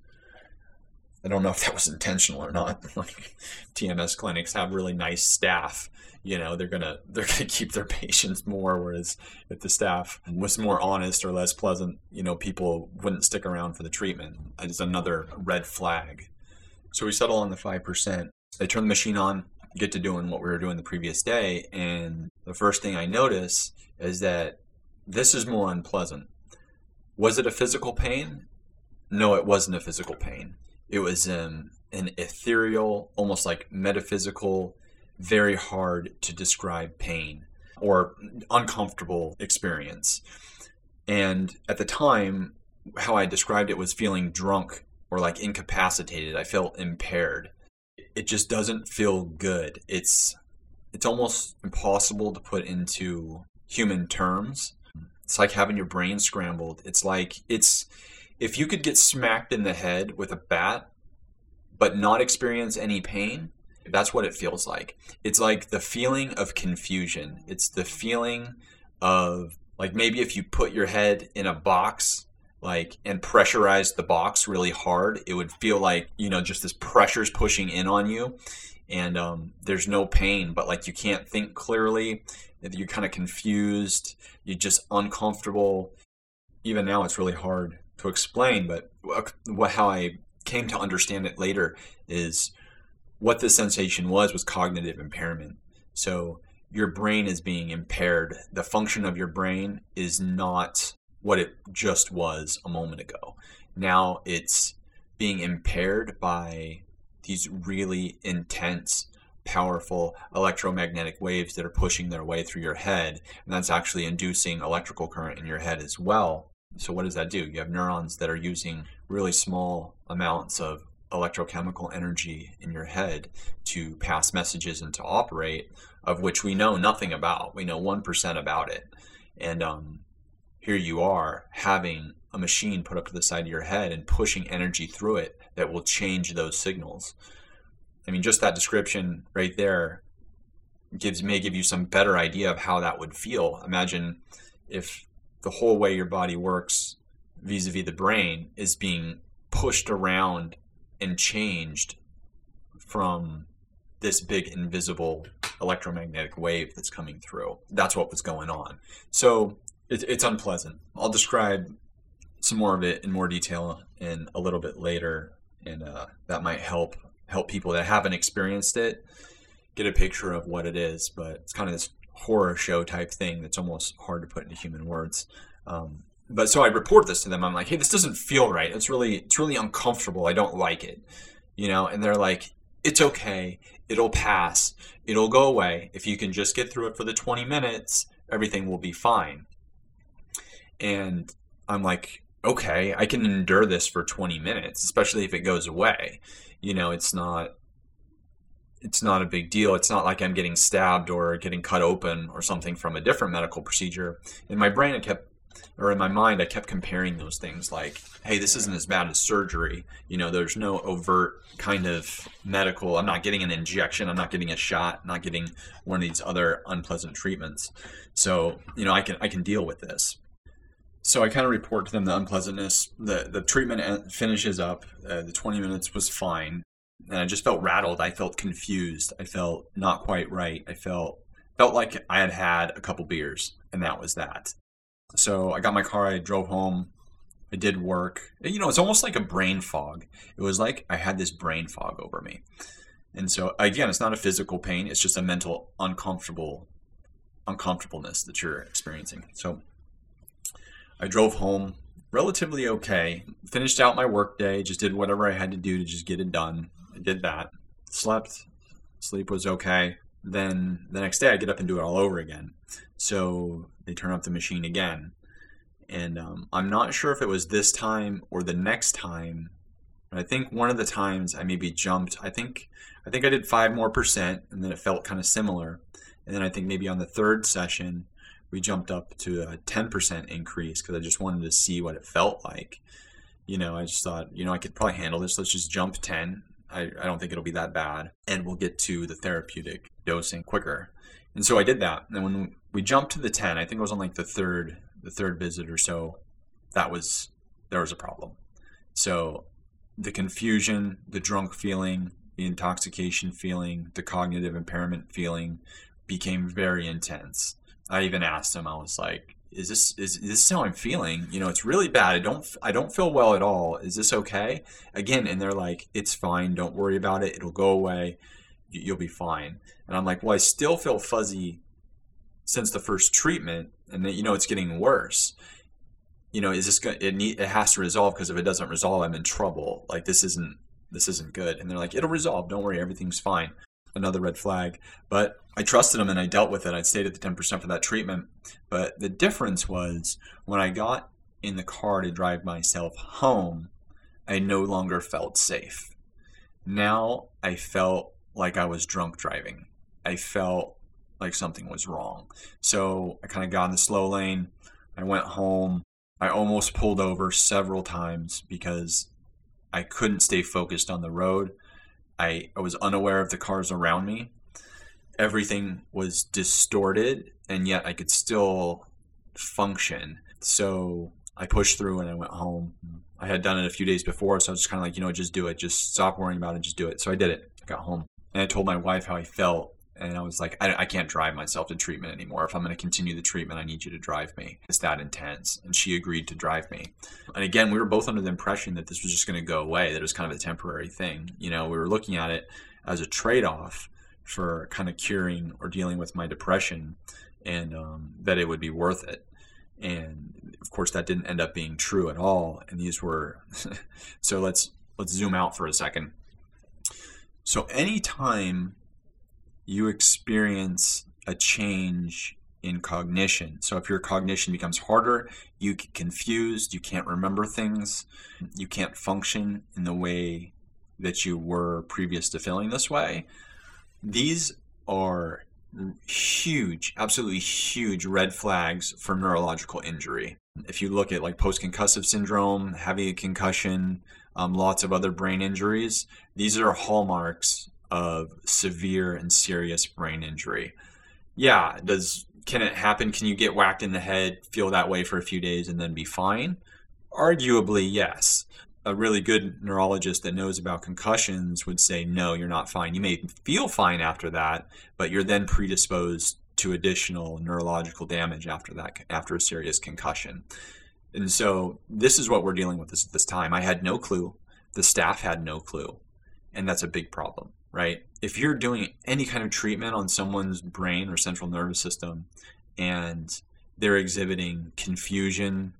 Speaker 1: I don't know if that was intentional or not. Like TMS clinics have really nice staff. They're gonna keep their patients more. Whereas if the staff was more honest or less pleasant, people wouldn't stick around for the treatment. It's another red flag. So we settle on the 5%. I turn the machine on, get to doing what we were doing the previous day, and the first thing I notice is that this is more unpleasant. Was it a physical pain? No, it wasn't a physical pain. It was an ethereal, almost like metaphysical, very hard to describe pain or uncomfortable experience. And at the time, how I described it was feeling drunk or like incapacitated. I felt impaired. It just doesn't feel good. It's almost impossible to put into human terms. It's like having your brain scrambled. It's if you could get smacked in the head with a bat, but not experience any pain. That's what it feels like. It's like the feeling of confusion. It's the feeling of, like, maybe if you put your head in a box, like, and pressurized the box really hard, it would feel like, just this pressure's pushing in on you, and there's no pain, but like you can't think clearly. You're kind of confused. You're just uncomfortable. Even now, it's really hard to explain, but how I came to understand it later is what this sensation was cognitive impairment. So your brain is being impaired. The function of your brain is not what it just was a moment ago. Now it's being impaired by these really intense, powerful electromagnetic waves that are pushing their way through your head, and that's actually inducing electrical current in your head as well. So what does that do? You have neurons that are using really small amounts of electrochemical energy in your head to pass messages and to operate, of which we know nothing about. We know 1% about it. And here you are having a machine put up to the side of your head and pushing energy through it that will change those signals. I mean, just that description right there may give you some better idea of how that would feel. Imagine if the whole way your body works vis-a-vis the brain is being pushed around and changed from this big invisible electromagnetic wave that's coming through. That's what was going on. So it's unpleasant. I'll describe some more of it in more detail in a little bit later, and that might help people that haven't experienced it get a picture of what it is. But it's kind of this horror show type thing that's almost hard to put into human words. But so I report this to them. I'm like, hey, this doesn't feel right. It's really uncomfortable. I don't like it, and they're like, it's okay. It'll pass. It'll go away. If you can just get through it for the 20 minutes, everything will be fine. And I'm like, okay, I can endure this for 20 minutes, especially if it goes away. It's not a big deal. It's not like I'm getting stabbed or getting cut open or something from a different medical procedure. In my brain, in my mind, I kept comparing those things like, hey, this isn't as bad as surgery. There's no overt kind of medical. I'm not getting an injection. I'm not getting a shot. I'm not getting one of these other unpleasant treatments. So, I can deal with this. So I kind of report to them the unpleasantness. The treatment finishes up. The 20 minutes was fine. And I just felt rattled. I felt confused. I felt not quite right. I felt like I had a couple beers, and that was that. So I got my car. I drove home. I did work. It's almost like a brain fog. It was like I had this brain fog over me. And so, again, it's not a physical pain. It's just a mental uncomfortableness that you're experiencing. So I drove home relatively okay, finished out my work day, just did whatever I had to do to just get it done. I did that, sleep was okay. Then the next day I get up and do it all over again. So they turn up the machine again. And I'm not sure if it was this time or the next time, but I think one of the times I maybe jumped, I think I did 5% more, and then it felt kind of similar. And then I think maybe on the third session, we jumped up to a 10% increase because I just wanted to see what it felt like. I just thought, I could probably handle this. Let's just jump 10. I don't think it'll be that bad. And we'll get to the therapeutic dosing quicker. And so I did that. And when we jumped to the 10, I think it was on like the third visit or so, there was a problem. So the confusion, the drunk feeling, the intoxication feeling, the cognitive impairment feeling became very intense. I even asked him, I was like, is this how I'm feeling? It's really bad. I don't feel well at all. Is this okay? Again, and they're like, it's fine. Don't worry about it. It'll go away. You'll be fine. And I'm like, well, I still feel fuzzy since the first treatment, and then, it's getting worse. Is this good? It has to resolve, because if it doesn't resolve, I'm in trouble. Like, this isn't good. And they're like, it'll resolve. Don't worry. Everything's fine. Another red flag. But I trusted them and I dealt with it. I stayed at the 10% for that treatment. But the difference was when I got in the car to drive myself home, I no longer felt safe. Now I felt like I was drunk driving. I felt like something was wrong. So I kind of got in the slow lane. I went home. I almost pulled over several times because I couldn't stay focused on the road. I was unaware of the cars around me. Everything was distorted, and yet I could still function. So I pushed through and I went home. I had done it a few days before, so I was just kind of like, just do it. Just stop worrying about it. Just do it. So I did it. I got home and I told my wife how I felt. And I was like, I can't drive myself to treatment anymore. If I'm going to continue the treatment, I need you to drive me. It's that intense. And she agreed to drive me. And again, we were both under the impression that this was just going to go away, that it was kind of a temporary thing. We were looking at it as a trade-off for kind of curing or dealing with my depression, and that it would be worth it. And of course, that didn't end up being true at all. And these were, so let's zoom out for a second. So anytime you experience a change in cognition. So if your cognition becomes harder, you get confused, you can't remember things, you can't function in the way that you were previous to feeling this way. These are huge, absolutely huge red flags for neurological injury. If you look at like post-concussive syndrome, heavy concussion, lots of other brain injuries, these are hallmarks of severe and serious brain injury. Yeah, can it happen? Can you get whacked in the head, feel that way for a few days, and then be fine? Arguably, yes. A really good neurologist that knows about concussions would say, no, you're not fine. You may feel fine after that, but you're then predisposed to additional neurological damage after a serious concussion. And so this is what we're dealing with this time. I had no clue. The staff had no clue. And that's a big problem, right? If you're doing any kind of treatment on someone's brain or central nervous system and they're exhibiting confusion,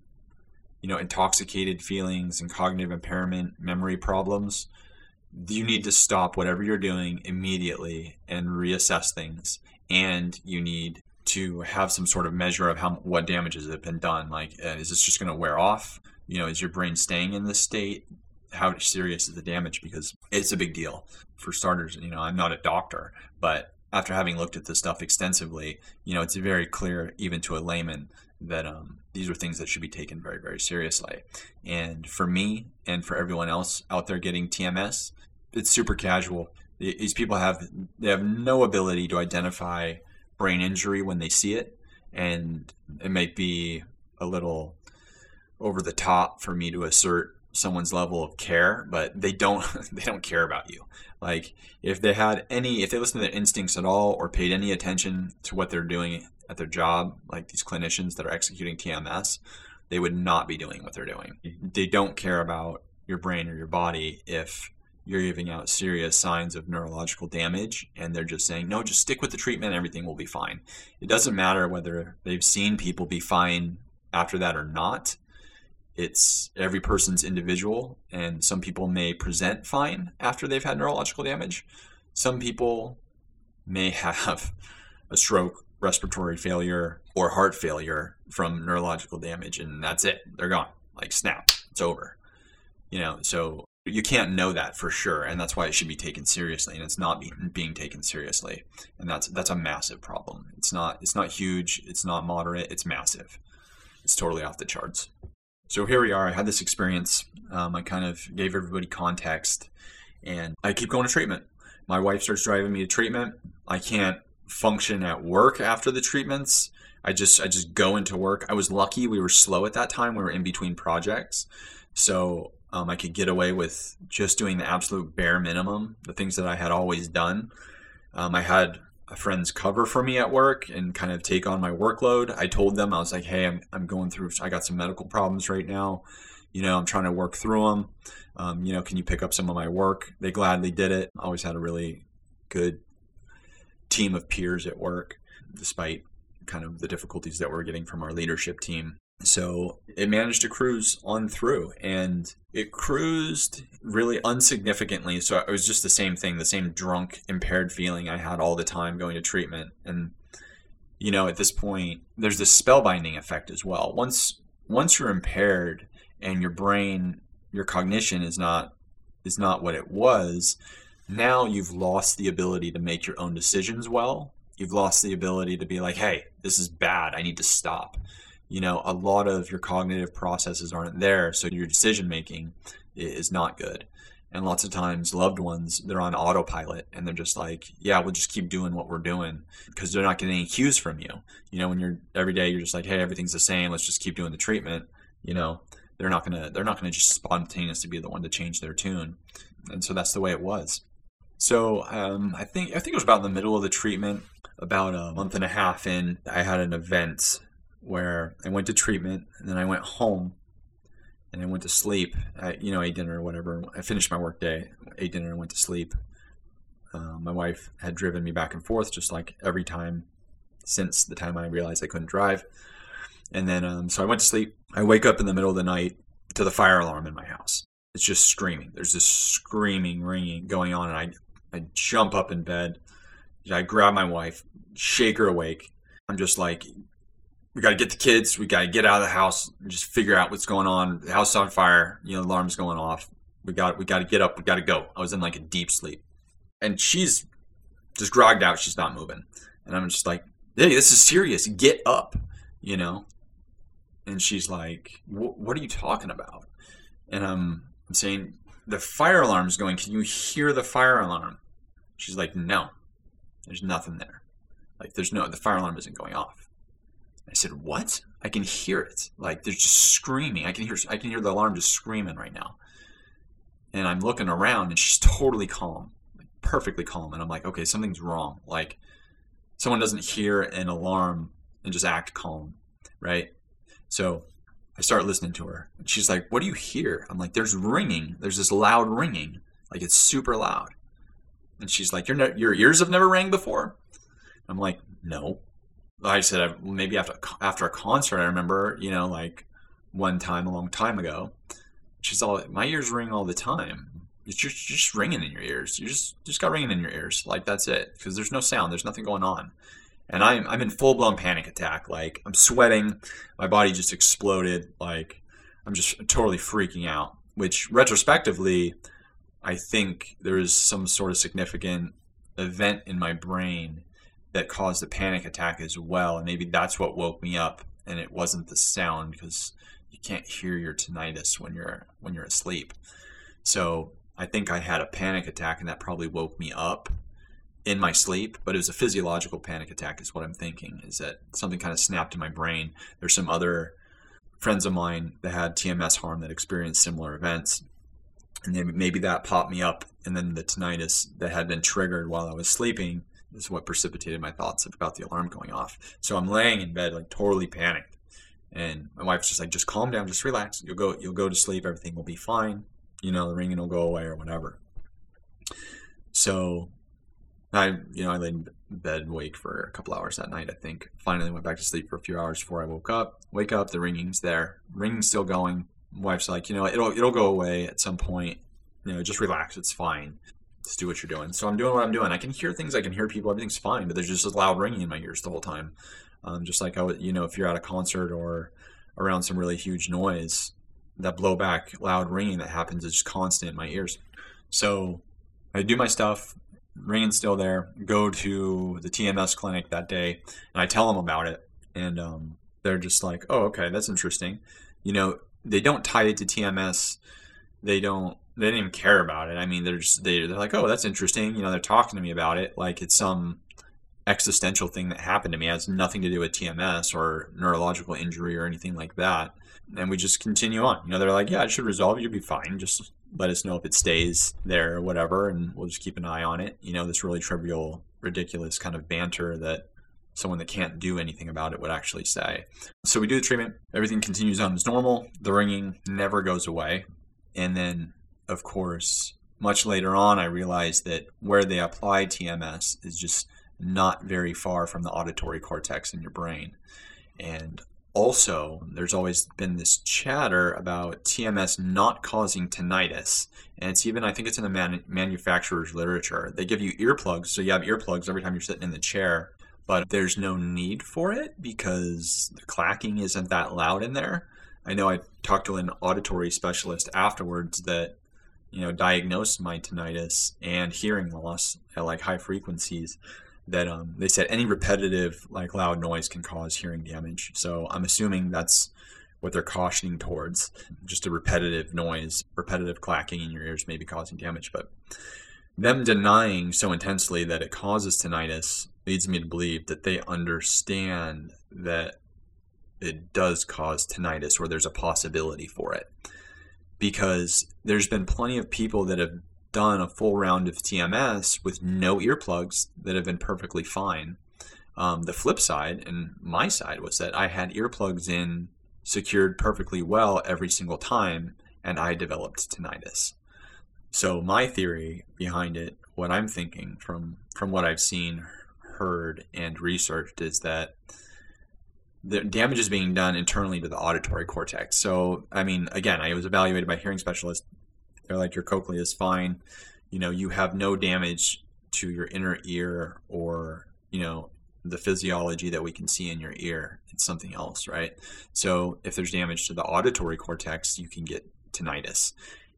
Speaker 1: intoxicated feelings and cognitive impairment, memory problems, you need to stop whatever you're doing immediately and reassess things. And you need to have some sort of measure of what damages have been done. Like, is this just going to wear off? Is your brain staying in this state? How serious is the damage? Because it's a big deal. For starters, I'm not a doctor, but after having looked at this stuff extensively, it's very clear, even to a layman, that these are things that should be taken very, very seriously. And for me and for everyone else out there getting TMS, it's super casual. These people have no ability to identify brain injury when they see it, and it might be a little over the top for me to assert someone's level of care, but they don't care about you. Like, if they listen to their instincts at all or paid any attention to what they're doing at their job, like these clinicians that are executing TMS, they would not be doing what they're doing. They don't care about your brain or your body if you're giving out serious signs of neurological damage, and they're just saying, no, just stick with the treatment, everything will be fine. It doesn't matter whether they've seen people be fine after that or not. It's every person's individual, and some people may present fine after they've had neurological damage. Some people may have a stroke, respiratory failure, or heart failure from neurological damage, and that's it. They're gone. Like, snap. It's over. So you can't know that for sure, and that's why it should be taken seriously, and it's not being taken seriously. And that's a massive problem. It's not huge. It's not moderate. It's massive. It's totally off the charts. So here we are. I had this experience. I kind of gave everybody context, and I keep going to treatment. My wife starts driving me to treatment. I can't function at work after the treatments. I just go into work. I was lucky. We were slow at that time. We were in between projects. So I could get away with just doing the absolute bare minimum, the things that I had always done. I had a friend's cover for me at work and kind of take on my workload. I told them, I was like, hey, I'm going through, I got some medical problems right now. I'm trying to work through them. Can you pick up some of my work? They gladly did it. I always had a really good team of peers at work, despite kind of the difficulties that we're getting from our leadership team. So it managed to cruise on through, and it cruised really unsignificantly. So it was just the same thing, the same drunk, impaired feeling I had all the time going to treatment. And, at this point, there's this spellbinding effect as well. Once you're impaired and your brain, your cognition is not what it was, now you've lost the ability to make your own decisions well. You've lost the ability to be like, hey, this is bad. I need to stop. A lot of your cognitive processes aren't there, so your decision making is not good. And lots of times loved ones, they're on autopilot and they're just like, yeah, we'll just keep doing what we're doing because they're not getting any cues from you. When you're every day, you're just like, hey, everything's the same. Let's just keep doing the treatment. They're not gonna just spontaneously be the one to change their tune. And so that's the way it was. So I think it was about in the middle of the treatment, about a month and a half in, I had an event where I went to treatment and then I went home and I went to sleep. Ate dinner or whatever. I finished my work day, ate dinner, and went to sleep. My wife had driven me back and forth just like every time since the time I realized I couldn't drive. And then so I went to sleep. I wake up in the middle of the night to the fire alarm in my house. It's just screaming. There's this screaming, ringing going on, and I jump up in bed. I grab my wife, shake her awake. I'm just like, we got to get the kids. We got to get out of the house and just figure out what's going on. The house is on fire. The alarm's going off. We got to get up. We got to go. I was in like a deep sleep. And she's just grogged out. She's not moving. And I'm just like, hey, this is serious. Get up, And she's like, what are you talking about? And I'm saying, the fire alarm is going. Can you hear the fire alarm? She's like, no, there's nothing there. Like, the fire alarm isn't going off. I said, what? I can hear it. Like, there's just screaming. I can hear the alarm just screaming right now. And I'm looking around and she's totally calm, like perfectly calm. And I'm like, okay, something's wrong. Like, someone doesn't hear an alarm and just act calm, right? So I start listening to her. And she's like, what do you hear? I'm like, there's ringing. There's this loud ringing. Like, it's super loud. And she's like, your ears have never rang before? I'm like, no. I said, maybe after a concert, I remember, like one time a long time ago. She's all, my ears ring all the time. It's just ringing in your ears. You just got ringing in your ears. Like, that's it. Because there's no sound. There's nothing going on. And I'm in full-blown panic attack. Like, I'm sweating. My body just exploded. Like, I'm just totally freaking out. Which, retrospectively, I think there is some sort of significant event in my brain that caused a panic attack as well. And maybe that's what woke me up. And it wasn't the sound, because you can't hear your tinnitus when you're asleep. So I think I had a panic attack, and that probably woke me up in my sleep. But it was a physiological panic attack is what I'm thinking, is that something kind of snapped in my brain. There's some other friends of mine that had TMS harm that experienced similar events. And then maybe that popped me up. And then the tinnitus that had been triggered while I was sleeping is what precipitated my thoughts about the alarm going off. So I'm laying in bed, like, totally panicked. And my wife's just like, just calm down, just relax. You'll go to sleep. Everything will be fine. The ringing will go away or whatever. So I laid in bed and wake for a couple hours that night, I think. Finally went back to sleep for a few hours before I wake up, the ringing's there. Ringing's still going. My wife's like, it'll go away at some point. Just relax. It's fine. Just do what you're doing. So I'm doing what I'm doing. I can hear things. I can hear people. Everything's fine. But there's just a loud ringing in my ears the whole time. Just like, if you're at a concert or around some really huge noise, that blowback loud ringing that happens is just constant in my ears. So I do my stuff. Ringing's still there. Go to the TMS clinic that day, and I tell them about it. And they're just like, oh, okay, that's interesting. They don't tie it to TMS. They didn't even care about it. I mean, they're like, oh, that's interesting. They're talking to me about it like it's some existential thing that happened to me. It has nothing to do with TMS or neurological injury or anything like that. And we just continue on. They're like, yeah, it should resolve. You'll be fine. Just let us know if it stays there or whatever, and we'll just keep an eye on it. This really trivial, ridiculous kind of banter that someone that can't do anything about it would actually say. So we do the treatment. Everything continues on as normal. The ringing never goes away. And then, of course, much later on, I realized that where they apply TMS is just not very far from the auditory cortex in your brain. And also, there's always been this chatter about TMS not causing tinnitus. And it's even, I think it's in the manufacturer's literature. They give you earplugs, so you have earplugs every time you're sitting in the chair. But there's no need for it because the clacking isn't that loud in there. I know I talked to an auditory specialist afterwards that, diagnosed my tinnitus and hearing loss at like high frequencies, that they said any repetitive like loud noise can cause hearing damage. So I'm assuming that's what they're cautioning towards. Just a repetitive noise, repetitive clacking in your ears may be causing damage, but them denying so intensely that it causes tinnitus leads me to believe that they understand that it does cause tinnitus, or there's a possibility for it. Because there's been plenty of people that have done a full round of TMS with no earplugs that have been perfectly fine. The flip side, and my side, was that I had earplugs in, secured perfectly well every single time, and I developed tinnitus. So my theory behind it, what I'm thinking from what I've seen, heard, and researched, is that the damage is being done internally to the auditory cortex. So, I mean, again, I was evaluated by a hearing specialist. They're like, your cochlea is fine. You have no damage to your inner ear or, the physiology that we can see in your ear. It's something else, right? So if there's damage to the auditory cortex, you can get tinnitus.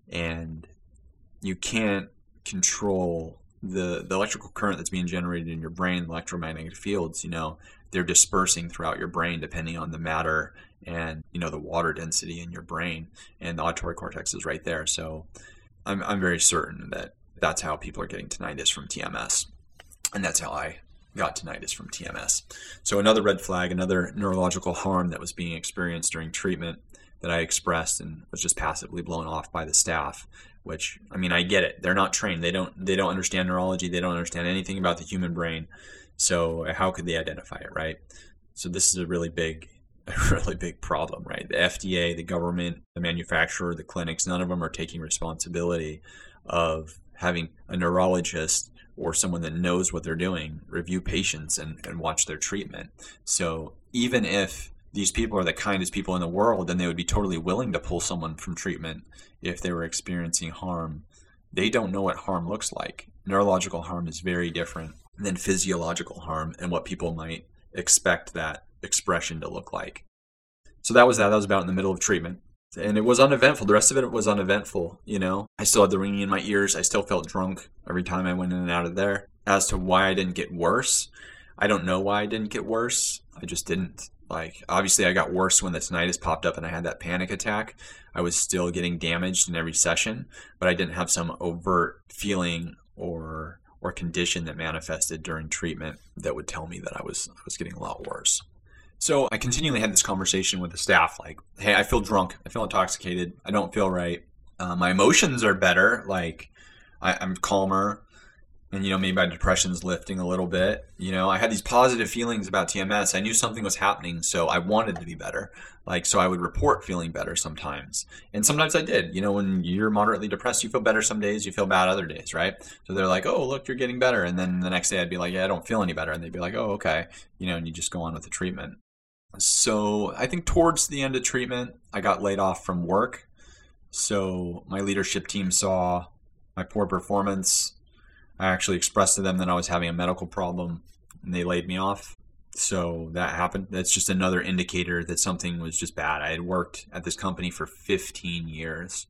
Speaker 1: And you can't control the electrical current that's being generated in your brain, the electromagnetic fields, they're dispersing throughout your brain depending on the matter and, the water density in your brain. And the auditory cortex is right there. So I'm very certain that that's how people are getting tinnitus from TMS. And that's how I got tinnitus from TMS. So another red flag, another neurological harm that was being experienced during treatment that I expressed and was just passively blown off by the staff, which, I mean, I get it. They're not trained. They don't understand neurology. They don't understand anything about the human brain. So how could they identify it, right? So this is a really big problem, right? The FDA, the government, the manufacturer, the clinics, none of them are taking responsibility of having a neurologist or someone that knows what they're doing review patients and watch their treatment. So even if these people are the kindest people in the world, then they would be totally willing to pull someone from treatment if they were experiencing harm. They don't know what harm looks like. Neurological harm is very different than physiological harm and what people might expect that expression to look like. So that was about in the middle of treatment. And it was uneventful. The rest of it was uneventful, I still had the ringing in my ears. I still felt drunk every time I went in and out of there. As to why I didn't get worse, I don't know why I didn't get worse. I just didn't. Obviously I got worse when the tinnitus popped up and I had that panic attack. I was still getting damaged in every session, but I didn't have some overt feeling or condition that manifested during treatment that would tell me that I was getting a lot worse. So I continually had this conversation with the staff, like, hey, I feel drunk. I feel intoxicated. I don't feel right. My emotions are better. I'm calmer. And, maybe my depression's lifting a little bit. I had these positive feelings about TMS. I knew something was happening, so I wanted to be better. So I would report feeling better sometimes. And sometimes I did. When you're moderately depressed, you feel better some days, you feel bad other days, right? So they're like, oh, look, you're getting better. And then the next day I'd be like, yeah, I don't feel any better. And they'd be like, oh, okay. And you just go on with the treatment. So I think towards the end of treatment, I got laid off from work. So my leadership team saw my poor performance. I actually expressed to them that I was having a medical problem and they laid me off. So that happened. That's just another indicator that something was just bad. I had worked at this company for 15 years.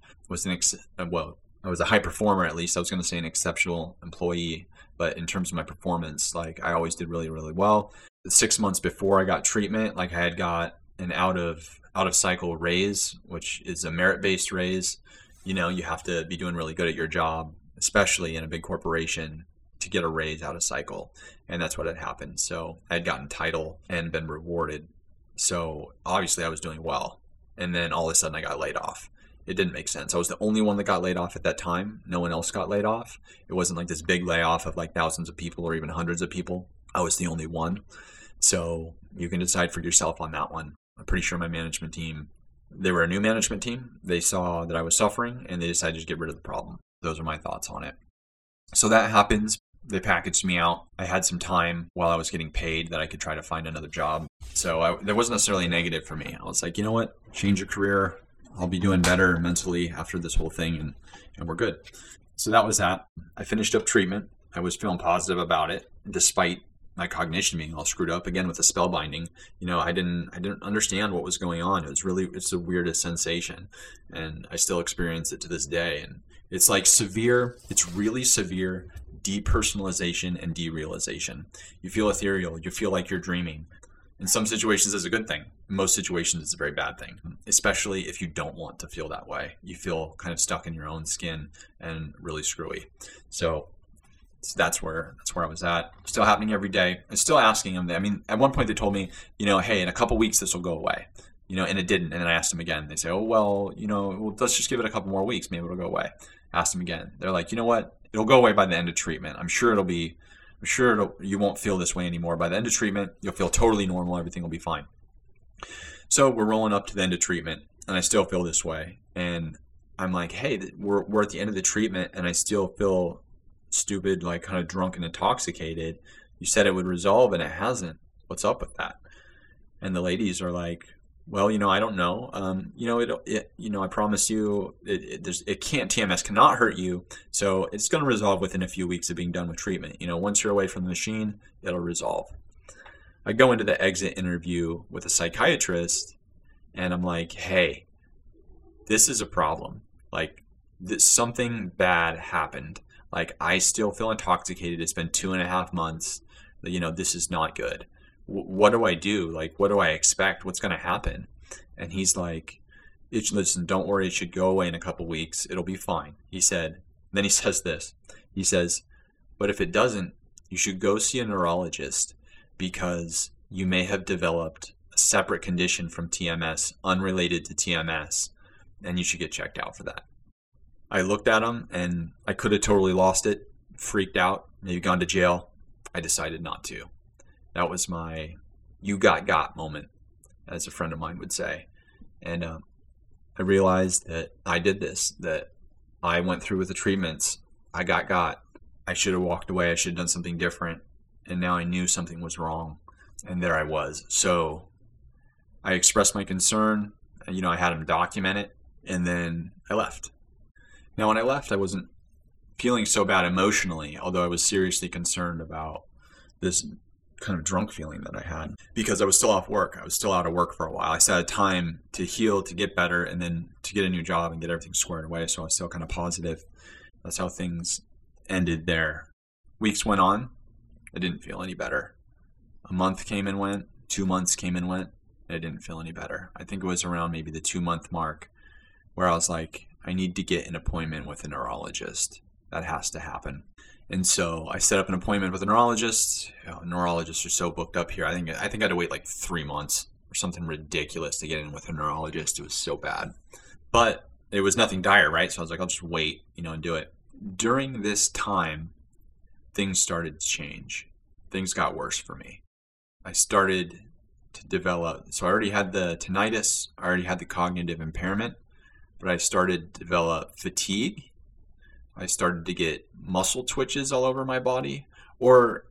Speaker 1: I was a high performer, at least. I was going to say an exceptional employee. But in terms of my performance, I always did really, really well. 6 months before I got treatment, I had got an out of cycle raise, which is a merit-based raise. You have to be doing really good at your job, especially in a big corporation, to get a raise out of cycle. And that's what had happened. So I had gotten title and been rewarded. So obviously I was doing well. And then all of a sudden I got laid off. It didn't make sense. I was the only one that got laid off at that time. No one else got laid off. It wasn't like this big layoff of thousands of people or even hundreds of people. I was the only one. So you can decide for yourself on that one. I'm pretty sure my management team, they were a new management team. They saw that I was suffering and they decided to get rid of the problem. Those are my thoughts on it. So that happens. They packaged me out. I had some time while I was getting paid that I could try to find another job. So there wasn't necessarily a negative for me. I was like, you know what? Change your career. I'll be doing better mentally after this whole thing and we're good. So that was that. I finished up treatment. I was feeling positive about it, despite my cognition being all screwed up again with the spellbinding. I didn't understand what was going on. It's the weirdest sensation, and I still experience it to this day. And it's really severe depersonalization and derealization. You feel ethereal. You feel like you're dreaming. In some situations, it's a good thing. In most situations, it's a very bad thing, especially if you don't want to feel that way. You feel kind of stuck in your own skin and really screwy. So that's where I was at. Still happening every day. I'm still asking them. I mean, at one point they told me, hey, in a couple weeks this will go away. And it didn't. And then I asked them again. They say, oh well, let's just give it a couple more weeks. Maybe it'll go away. Asked them again. They're like, you know what? It'll go away by the end of treatment. I'm sure you won't feel this way anymore. By the end of treatment, you'll feel totally normal. Everything will be fine. So we're rolling up to the end of treatment, and I still feel this way. And I'm like, hey, we're at the end of the treatment, and I still feel stupid, like kind of drunk and intoxicated. You said it would resolve, and it hasn't. What's up with that? And the ladies are like, well, I don't know. I promise you, TMS cannot hurt you, so it's going to resolve within a few weeks of being done with treatment. Once you're away from the machine, it'll resolve. I go into the exit interview with a psychiatrist, and I'm like, hey, this is a problem. Like, something bad happened. Like, I still feel intoxicated. It's been 2.5 months. This is not good. What do I do? Like, what do I expect? What's going to happen? And he's like, listen, don't worry. It should go away in a couple weeks. It'll be fine. He said, then he says this. He says, but if it doesn't, you should go see a neurologist because you may have developed a separate condition from TMS, unrelated to TMS, and you should get checked out for that. I looked at him, and I could have totally lost it, freaked out, maybe gone to jail. I decided not to. That was my you got moment, as a friend of mine would say. And I realized that I did this, that I went through with the treatments. I got. I should have walked away. I should have done something different. And now I knew something was wrong. And there I was. So I expressed my concern. I had him document it. And then I left. Now, when I left, I wasn't feeling so bad emotionally, although I was seriously concerned about this kind of drunk feeling that I had because I was still off work. I was still out of work for a while. I still had time to heal, to get better, and then to get a new job and get everything squared away. So I was still kind of positive. That's how things ended there. Weeks went on. I didn't feel any better. A month came and went. 2 months came and went. And I didn't feel any better. I think it was around maybe the 2-month mark where I was like, I need to get an appointment with a neurologist. That has to happen. And so I set up an appointment with a neurologist. Neurologists are so booked up here. I think I had to wait like 3 months or something ridiculous to get in with a neurologist. It was so bad. But it was nothing dire, right? So I was like, I'll just wait, and do it. During this time, things started to change. Things got worse for me. I started to develop. So I already had the tinnitus. I already had the cognitive impairment. But I started to develop fatigue. I started to get muscle twitches all over my body. Or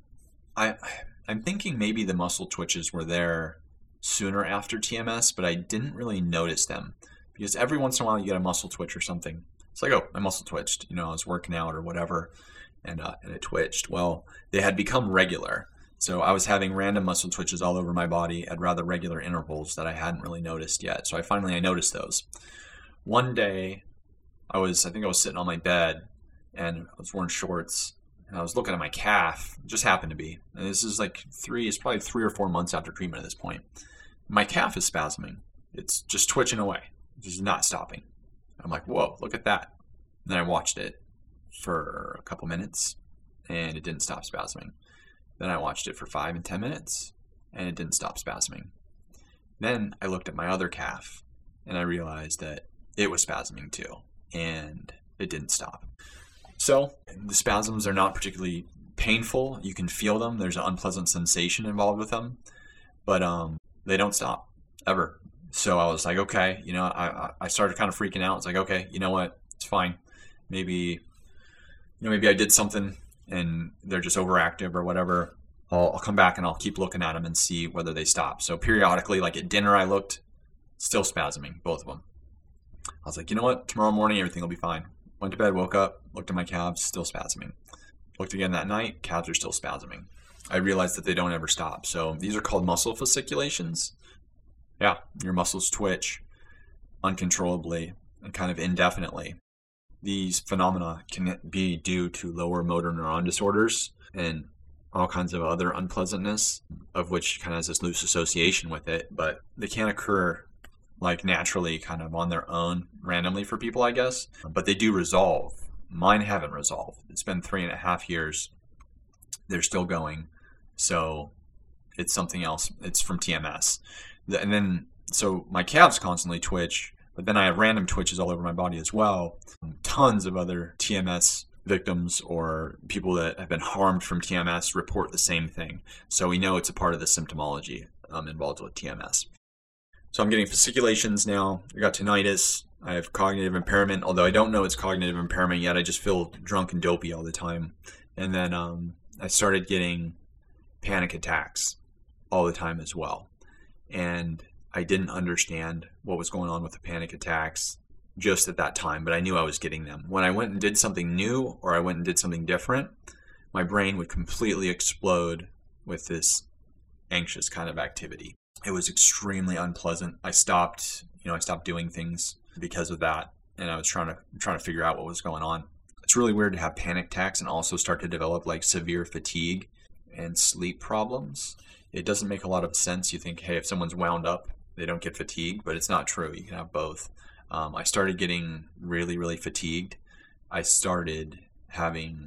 Speaker 1: I'm thinking maybe the muscle twitches were there sooner after TMS, but I didn't really notice them. Because every once in a while you get a muscle twitch or something. It's like, oh, my muscle twitched. I was working out or whatever, and it twitched. Well, they had become regular. So I was having random muscle twitches all over my body at rather regular intervals that I hadn't really noticed yet. So I noticed those. One day, I think I was sitting on my bed, and I was wearing shorts, and I was looking at my calf. It just happened to be. And this is it's probably 3 or 4 months after treatment at this point. My calf is spasming. It's just twitching away. It's just not stopping. I'm like, whoa, look at that. And then I watched it for a couple minutes, and it didn't stop spasming. Then I watched it for 5 and 10 minutes, and it didn't stop spasming. Then I looked at my other calf, and I realized that it was spasming too, and it didn't stop. So the spasms are not particularly painful. You can feel them. There's an unpleasant sensation involved with them, but they don't stop ever. So I was like, okay, I started kind of freaking out. It's like, okay, you know what? It's fine. Maybe I did something and they're just overactive or whatever. I'll come back and I'll keep looking at them and see whether they stop. So periodically, like at dinner, I looked, still spasming, both of them. I was like, you know what? Tomorrow morning, everything will be fine. Went to bed, woke up, looked at my calves, still spasming. Looked again that night, calves are still spasming. I realized that they don't ever stop. So these are called muscle fasciculations. Yeah, your muscles twitch uncontrollably and kind of indefinitely. These phenomena can be due to lower motor neuron disorders. And all kinds of other unpleasantness, of which kind of has this loose association with it, but they can occur like naturally kind of on their own randomly for people, I guess, but they do resolve. Mine haven't resolved. It's been 3.5 years. They're still going. So it's something else. It's from TMS. And then, so my calves constantly twitch, but then I have random twitches all over my body as well. Tons of other TMS victims or people that have been harmed from TMS report the same thing. So we know it's a part of the symptomology involved with TMS. So I'm getting fasciculations now. I got tinnitus. I have cognitive impairment, although I don't know it's cognitive impairment yet. I just feel drunk and dopey all the time. And then I started getting panic attacks all the time as well. And I didn't understand what was going on with the panic attacks just at that time, but I knew I was getting them. When I went and did something new or I went and did something different, my brain would completely explode with this anxious kind of activity. It was extremely unpleasant. I stopped doing things because of that, and I was trying to figure out what was going on. It's really weird to have panic attacks and also start to develop like severe fatigue and sleep problems. It doesn't make a lot of sense. You think, hey, if someone's wound up, they don't get fatigued, but it's not true. You can have both. I started getting really, really fatigued. I started having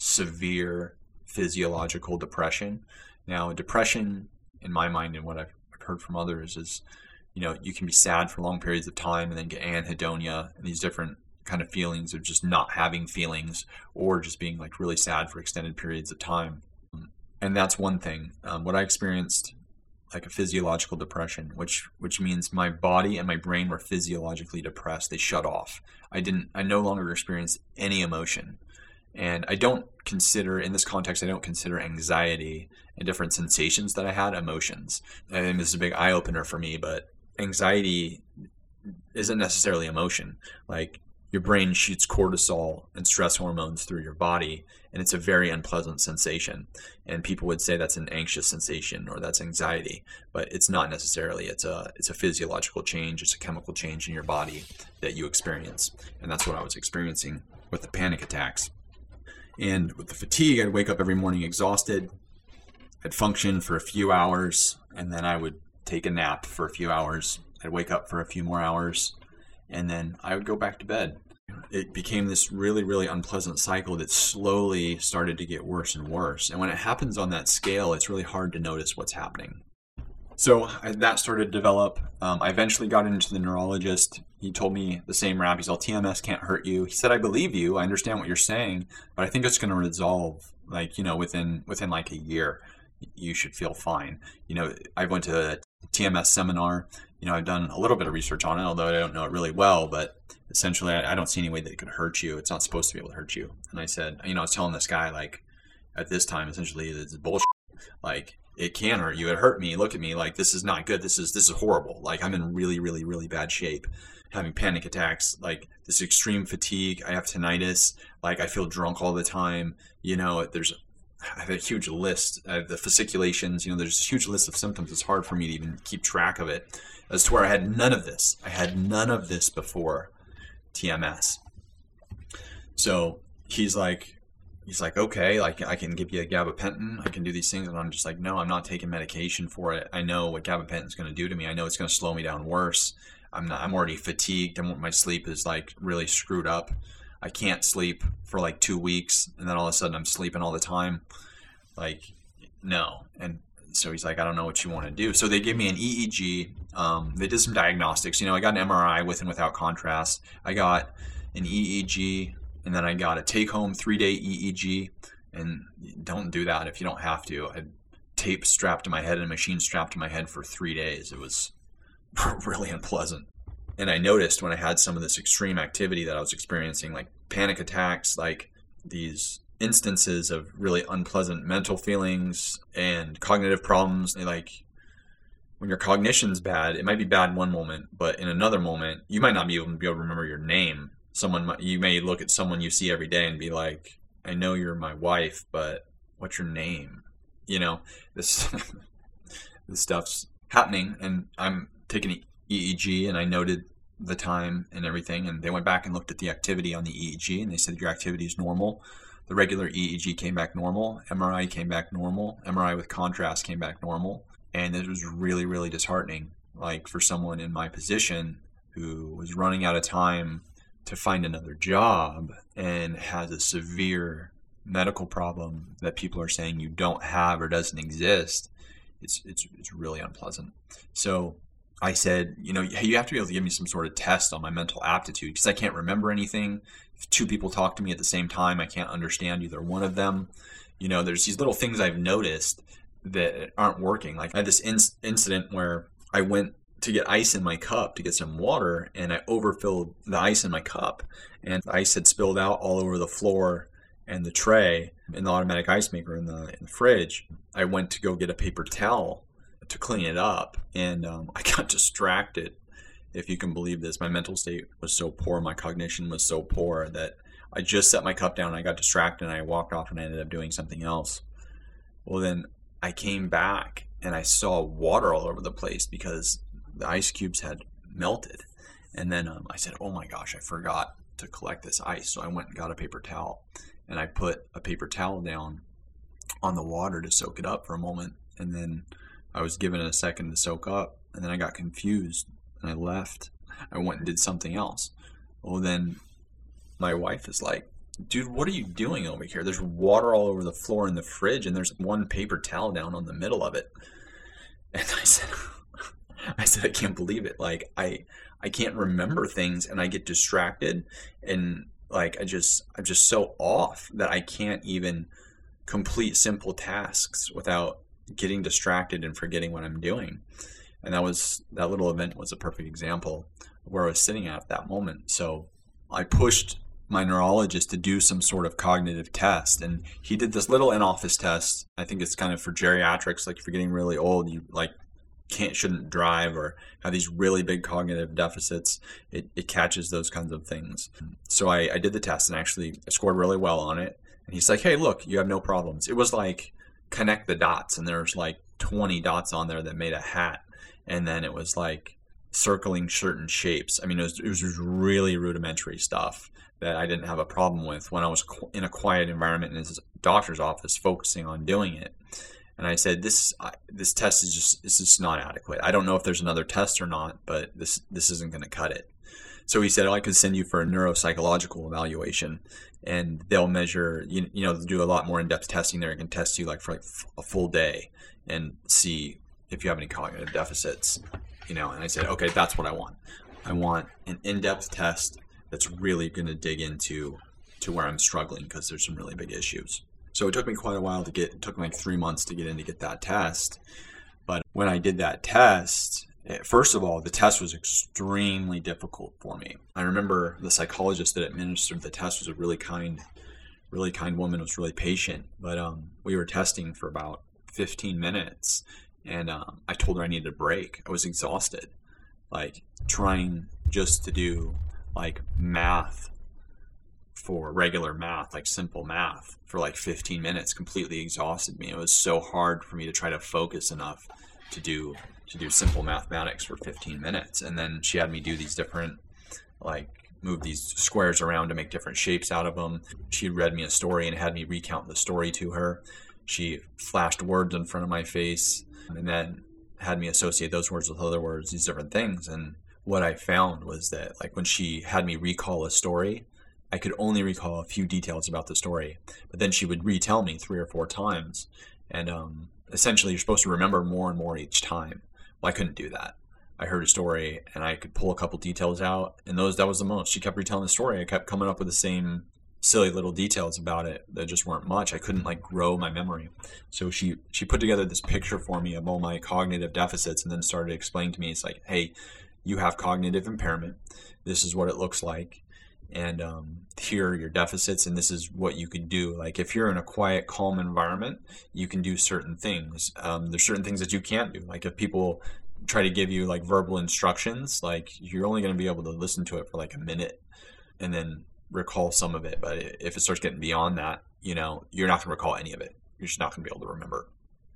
Speaker 1: severe physiological depression. Now, depression, in my mind and what I've heard from others, is, you can be sad for long periods of time and then get anhedonia and these different kind of feelings of just not having feelings or just being like really sad for extended periods of time. And that's one thing. What I experienced, like a physiological depression, which means my body and my brain were physiologically depressed. They shut off. I no longer experienced any emotion. And I don't consider, in this context, I don't consider anxiety and different sensations that I had emotions. I think this is a big eye opener for me, but anxiety isn't necessarily emotion. Like, your brain shoots cortisol and stress hormones through your body, and it's a very unpleasant sensation. And people would say that's an anxious sensation or that's anxiety, but it's not necessarily. It's a physiological change. It's a chemical change in your body that you experience, and that's what I was experiencing with the panic attacks. And with the fatigue, I'd wake up every morning exhausted. I'd function for a few hours, and then I would take a nap for a few hours. I'd wake up for a few more hours, and then I would go back to bed. It became this really, really unpleasant cycle that slowly started to get worse and worse. And when it happens on that scale, it's really hard to notice what's happening. So that started to develop. I eventually got into the neurologist. He told me the same rap. He's all, TMS can't hurt you. He said, I believe you. I understand what you're saying, but I think it's going to resolve, within like a year. You should feel fine. I went to a TMS seminar. I've done a little bit of research on it, although I don't know it really well, but essentially I don't see any way that it could hurt you. It's not supposed to be able to hurt you. And I said, I was telling this guy, like, at this time, essentially, it's bullshit. Like, it can hurt you. It hurt me. Look at me. Like, this is not good. This is horrible. Like, I'm in really, really, really bad shape. Having panic attacks, like this extreme fatigue. I have tinnitus. Like, I feel drunk all the time. I have a huge list. I have the fasciculations. There's a huge list of symptoms. It's hard for me to even keep track of it. As to where I had none of this. I had none of this before TMS. So he's like, okay, like, I can give you a gabapentin. I can do these things. And I'm just like, no, I'm not taking medication for it. I know what gabapentin is going to do to me. I know it's going to slow me down worse. I'm already fatigued. My sleep is like really screwed up. I can't sleep for like 2 weeks. And then all of a sudden I'm sleeping all the time. Like, no. And so he's like, I don't know what you want to do. So they gave me an EEG. They did some diagnostics. I got an MRI with and without contrast. I got an EEG, and then I got a take-home 3-day EEG. And don't do that if you don't have to. I had tape strapped to my head and a machine strapped to my head for 3 days. It was really unpleasant. And I noticed when I had some of this extreme activity that I was experiencing, like panic attacks, like these instances of really unpleasant mental feelings and cognitive problems. Like, when your cognition's bad, it might be bad in one moment, but in another moment, you might not be able to remember your name. You may look at someone you see every day and be like, I know you're my wife, but what's your name? This stuff's happening, and I'm taking an EEG, and I noted the time and everything, and they went back and looked at the activity on the EEG, and they said your activity is normal. The regular EEG came back normal, MRI came back normal, MRI with contrast came back normal. And it was really, really disheartening. Like for someone in my position who was running out of time to find another job and has a severe medical problem that people are saying you don't have or doesn't exist, it's really unpleasant. So I said, you have to be able to give me some sort of test on my mental aptitude, because I can't remember anything. If two people talk to me at the same time, I can't understand either one of them. There's these little things I've noticed that aren't working. Like I had this incident where I went to get ice in my cup to get some water, and I overfilled the ice in my cup, and the ice had spilled out all over the floor and the tray in the automatic ice maker in the fridge. I went to go get a paper towel to clean it up, and I got distracted. If you can believe this, my mental state was so poor, my cognition was so poor that I just set my cup down and I got distracted and I walked off and I ended up doing something else. Well, then I came back and I saw water all over the place because the ice cubes had melted. And then I said, oh my gosh, I forgot to collect this ice. So I went and got a paper towel, and I put a paper towel down on the water to soak it up for a moment. And then I was given a second to soak up, and then I got confused and I left. I went and did something else. Well, then my wife is like, dude, what are you doing over here? There's water all over the floor in the fridge, and there's one paper towel down on the middle of it. And I said, I can't believe it. Like I can't remember things, and I get distracted, and like I'm just so off that I can't even complete simple tasks without getting distracted and forgetting what I'm doing. And that little event was a perfect example of where I was sitting at that moment. So I pushed my neurologist to do some sort of cognitive test, and he did this little in-office test. I think it's kind of for geriatrics, like if you're getting really old, you like shouldn't drive or have these really big cognitive deficits. It catches those kinds of things. So I did the test, and actually I scored really well on it. And he's like, hey, look, you have no problems. It was like connect the dots, and there's like 20 dots on there that made a hat, and then it was like circling certain shapes. I mean, it was really rudimentary stuff that I didn't have a problem with when I was in a quiet environment in his doctor's office focusing on doing it. And I said, this test is just not adequate. I don't know if there's another test or not, but this isn't going to cut it. So he said, I could send you for a neuropsychological evaluation, and they'll measure, they'll do a lot more in-depth testing there. It can test you like for like a full day and see if you have any cognitive deficits, And I said, okay, that's what I want. I want an in-depth test that's really going to dig into where I'm struggling, because there's some really big issues. So it took me quite a while it took me like 3 months to get in to get that test. But when I did that test, first of all, the test was extremely difficult for me. I remember the psychologist that administered the test was a really kind woman, was really patient. But we were testing for about 15 minutes, and I told her I needed a break. I was exhausted. Like trying just to do like math, for regular math, like simple math, for like 15 minutes completely exhausted me. It was so hard for me to try to focus enough to do simple mathematics for 15 minutes. And then she had me do these different, like move these squares around to make different shapes out of them. She read me a story and had me recount the story to her. She flashed words in front of my face and then had me associate those words with other words, these different things. And what I found was that like when she had me recall a story, I could only recall a few details about the story, but then she would retell me 3 or 4 times. And essentially you're supposed to remember more and more each time. Well, I couldn't do that. I heard a story and I could pull a couple details out, and that was the most. She kept retelling the story. I kept coming up with the same silly little details about it that just weren't much. I couldn't like grow my memory. So she put together this picture for me of all my cognitive deficits, and then started explaining to me, it's like, hey, you have cognitive impairment. This is what it looks like. And here are your deficits, and this is what you can do. Like if you're in a quiet, calm environment, you can do certain things. There's certain things that you can't do. Like if people try to give you like verbal instructions, like you're only going to be able to listen to it for like a minute and then recall some of it. But if it starts getting beyond that, you're not going to recall any of it. You're just not going to be able to remember.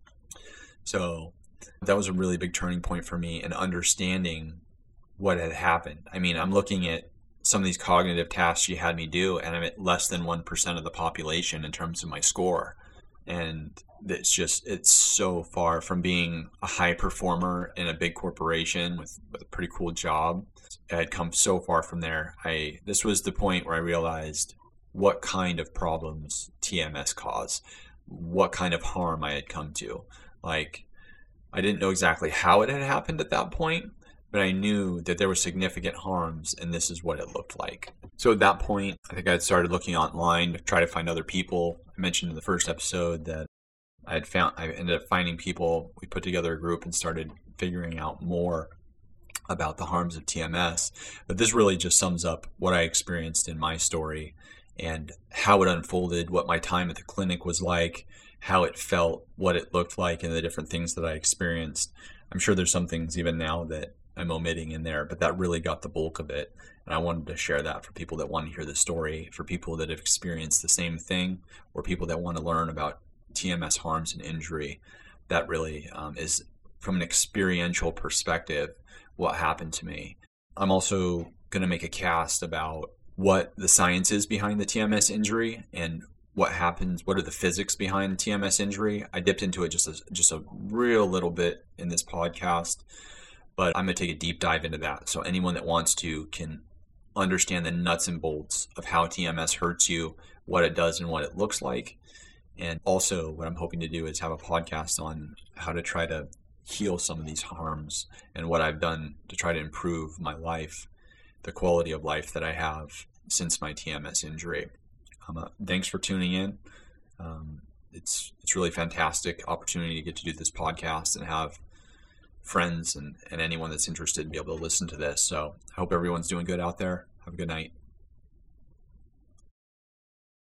Speaker 1: So that was a really big turning point for me in understanding what had happened. I mean, I'm looking at some of these cognitive tasks she had me do, and I'm at less than 1% of the population in terms of my score. And it's so far from being a high performer in a big corporation with a pretty cool job. I had come so far from there. This was the point where I realized what kind of problems TMS cause, what kind of harm I had come to. Like, I didn't know exactly how it had happened at that point, but I knew that there were significant harms, and this is what it looked like. So at that point, I think I had started looking online to try to find other people. I mentioned in the first episode that I ended up finding people. We put together a group and started figuring out more about the harms of TMS. But this really just sums up what I experienced in my story and how it unfolded, what my time at the clinic was like, how it felt, what it looked like, and the different things that I experienced. I'm sure there's some things even now that I'm omitting in there, but that really got the bulk of it. And I wanted to share that for people that want to hear the story, for people that have experienced the same thing, or people that want to learn about TMS harms and injury. That really is, from an experiential perspective, what happened to me. I'm also going to make a cast about what the science is behind the TMS injury and what happens, what are the physics behind TMS injury. I dipped into it just a real little bit in this podcast, but I'm going to take a deep dive into that. So anyone that wants to can understand the nuts and bolts of how TMS hurts you, what it does and what it looks like. And also what I'm hoping to do is have a podcast on how to try to heal some of these harms and what I've done to try to improve my life, the quality of life that I have since my TMS injury. Thanks for tuning in. It's really fantastic opportunity to get to do this podcast and have friends and anyone that's interested to be able to listen to this. So I hope everyone's doing good out there. Have a good night.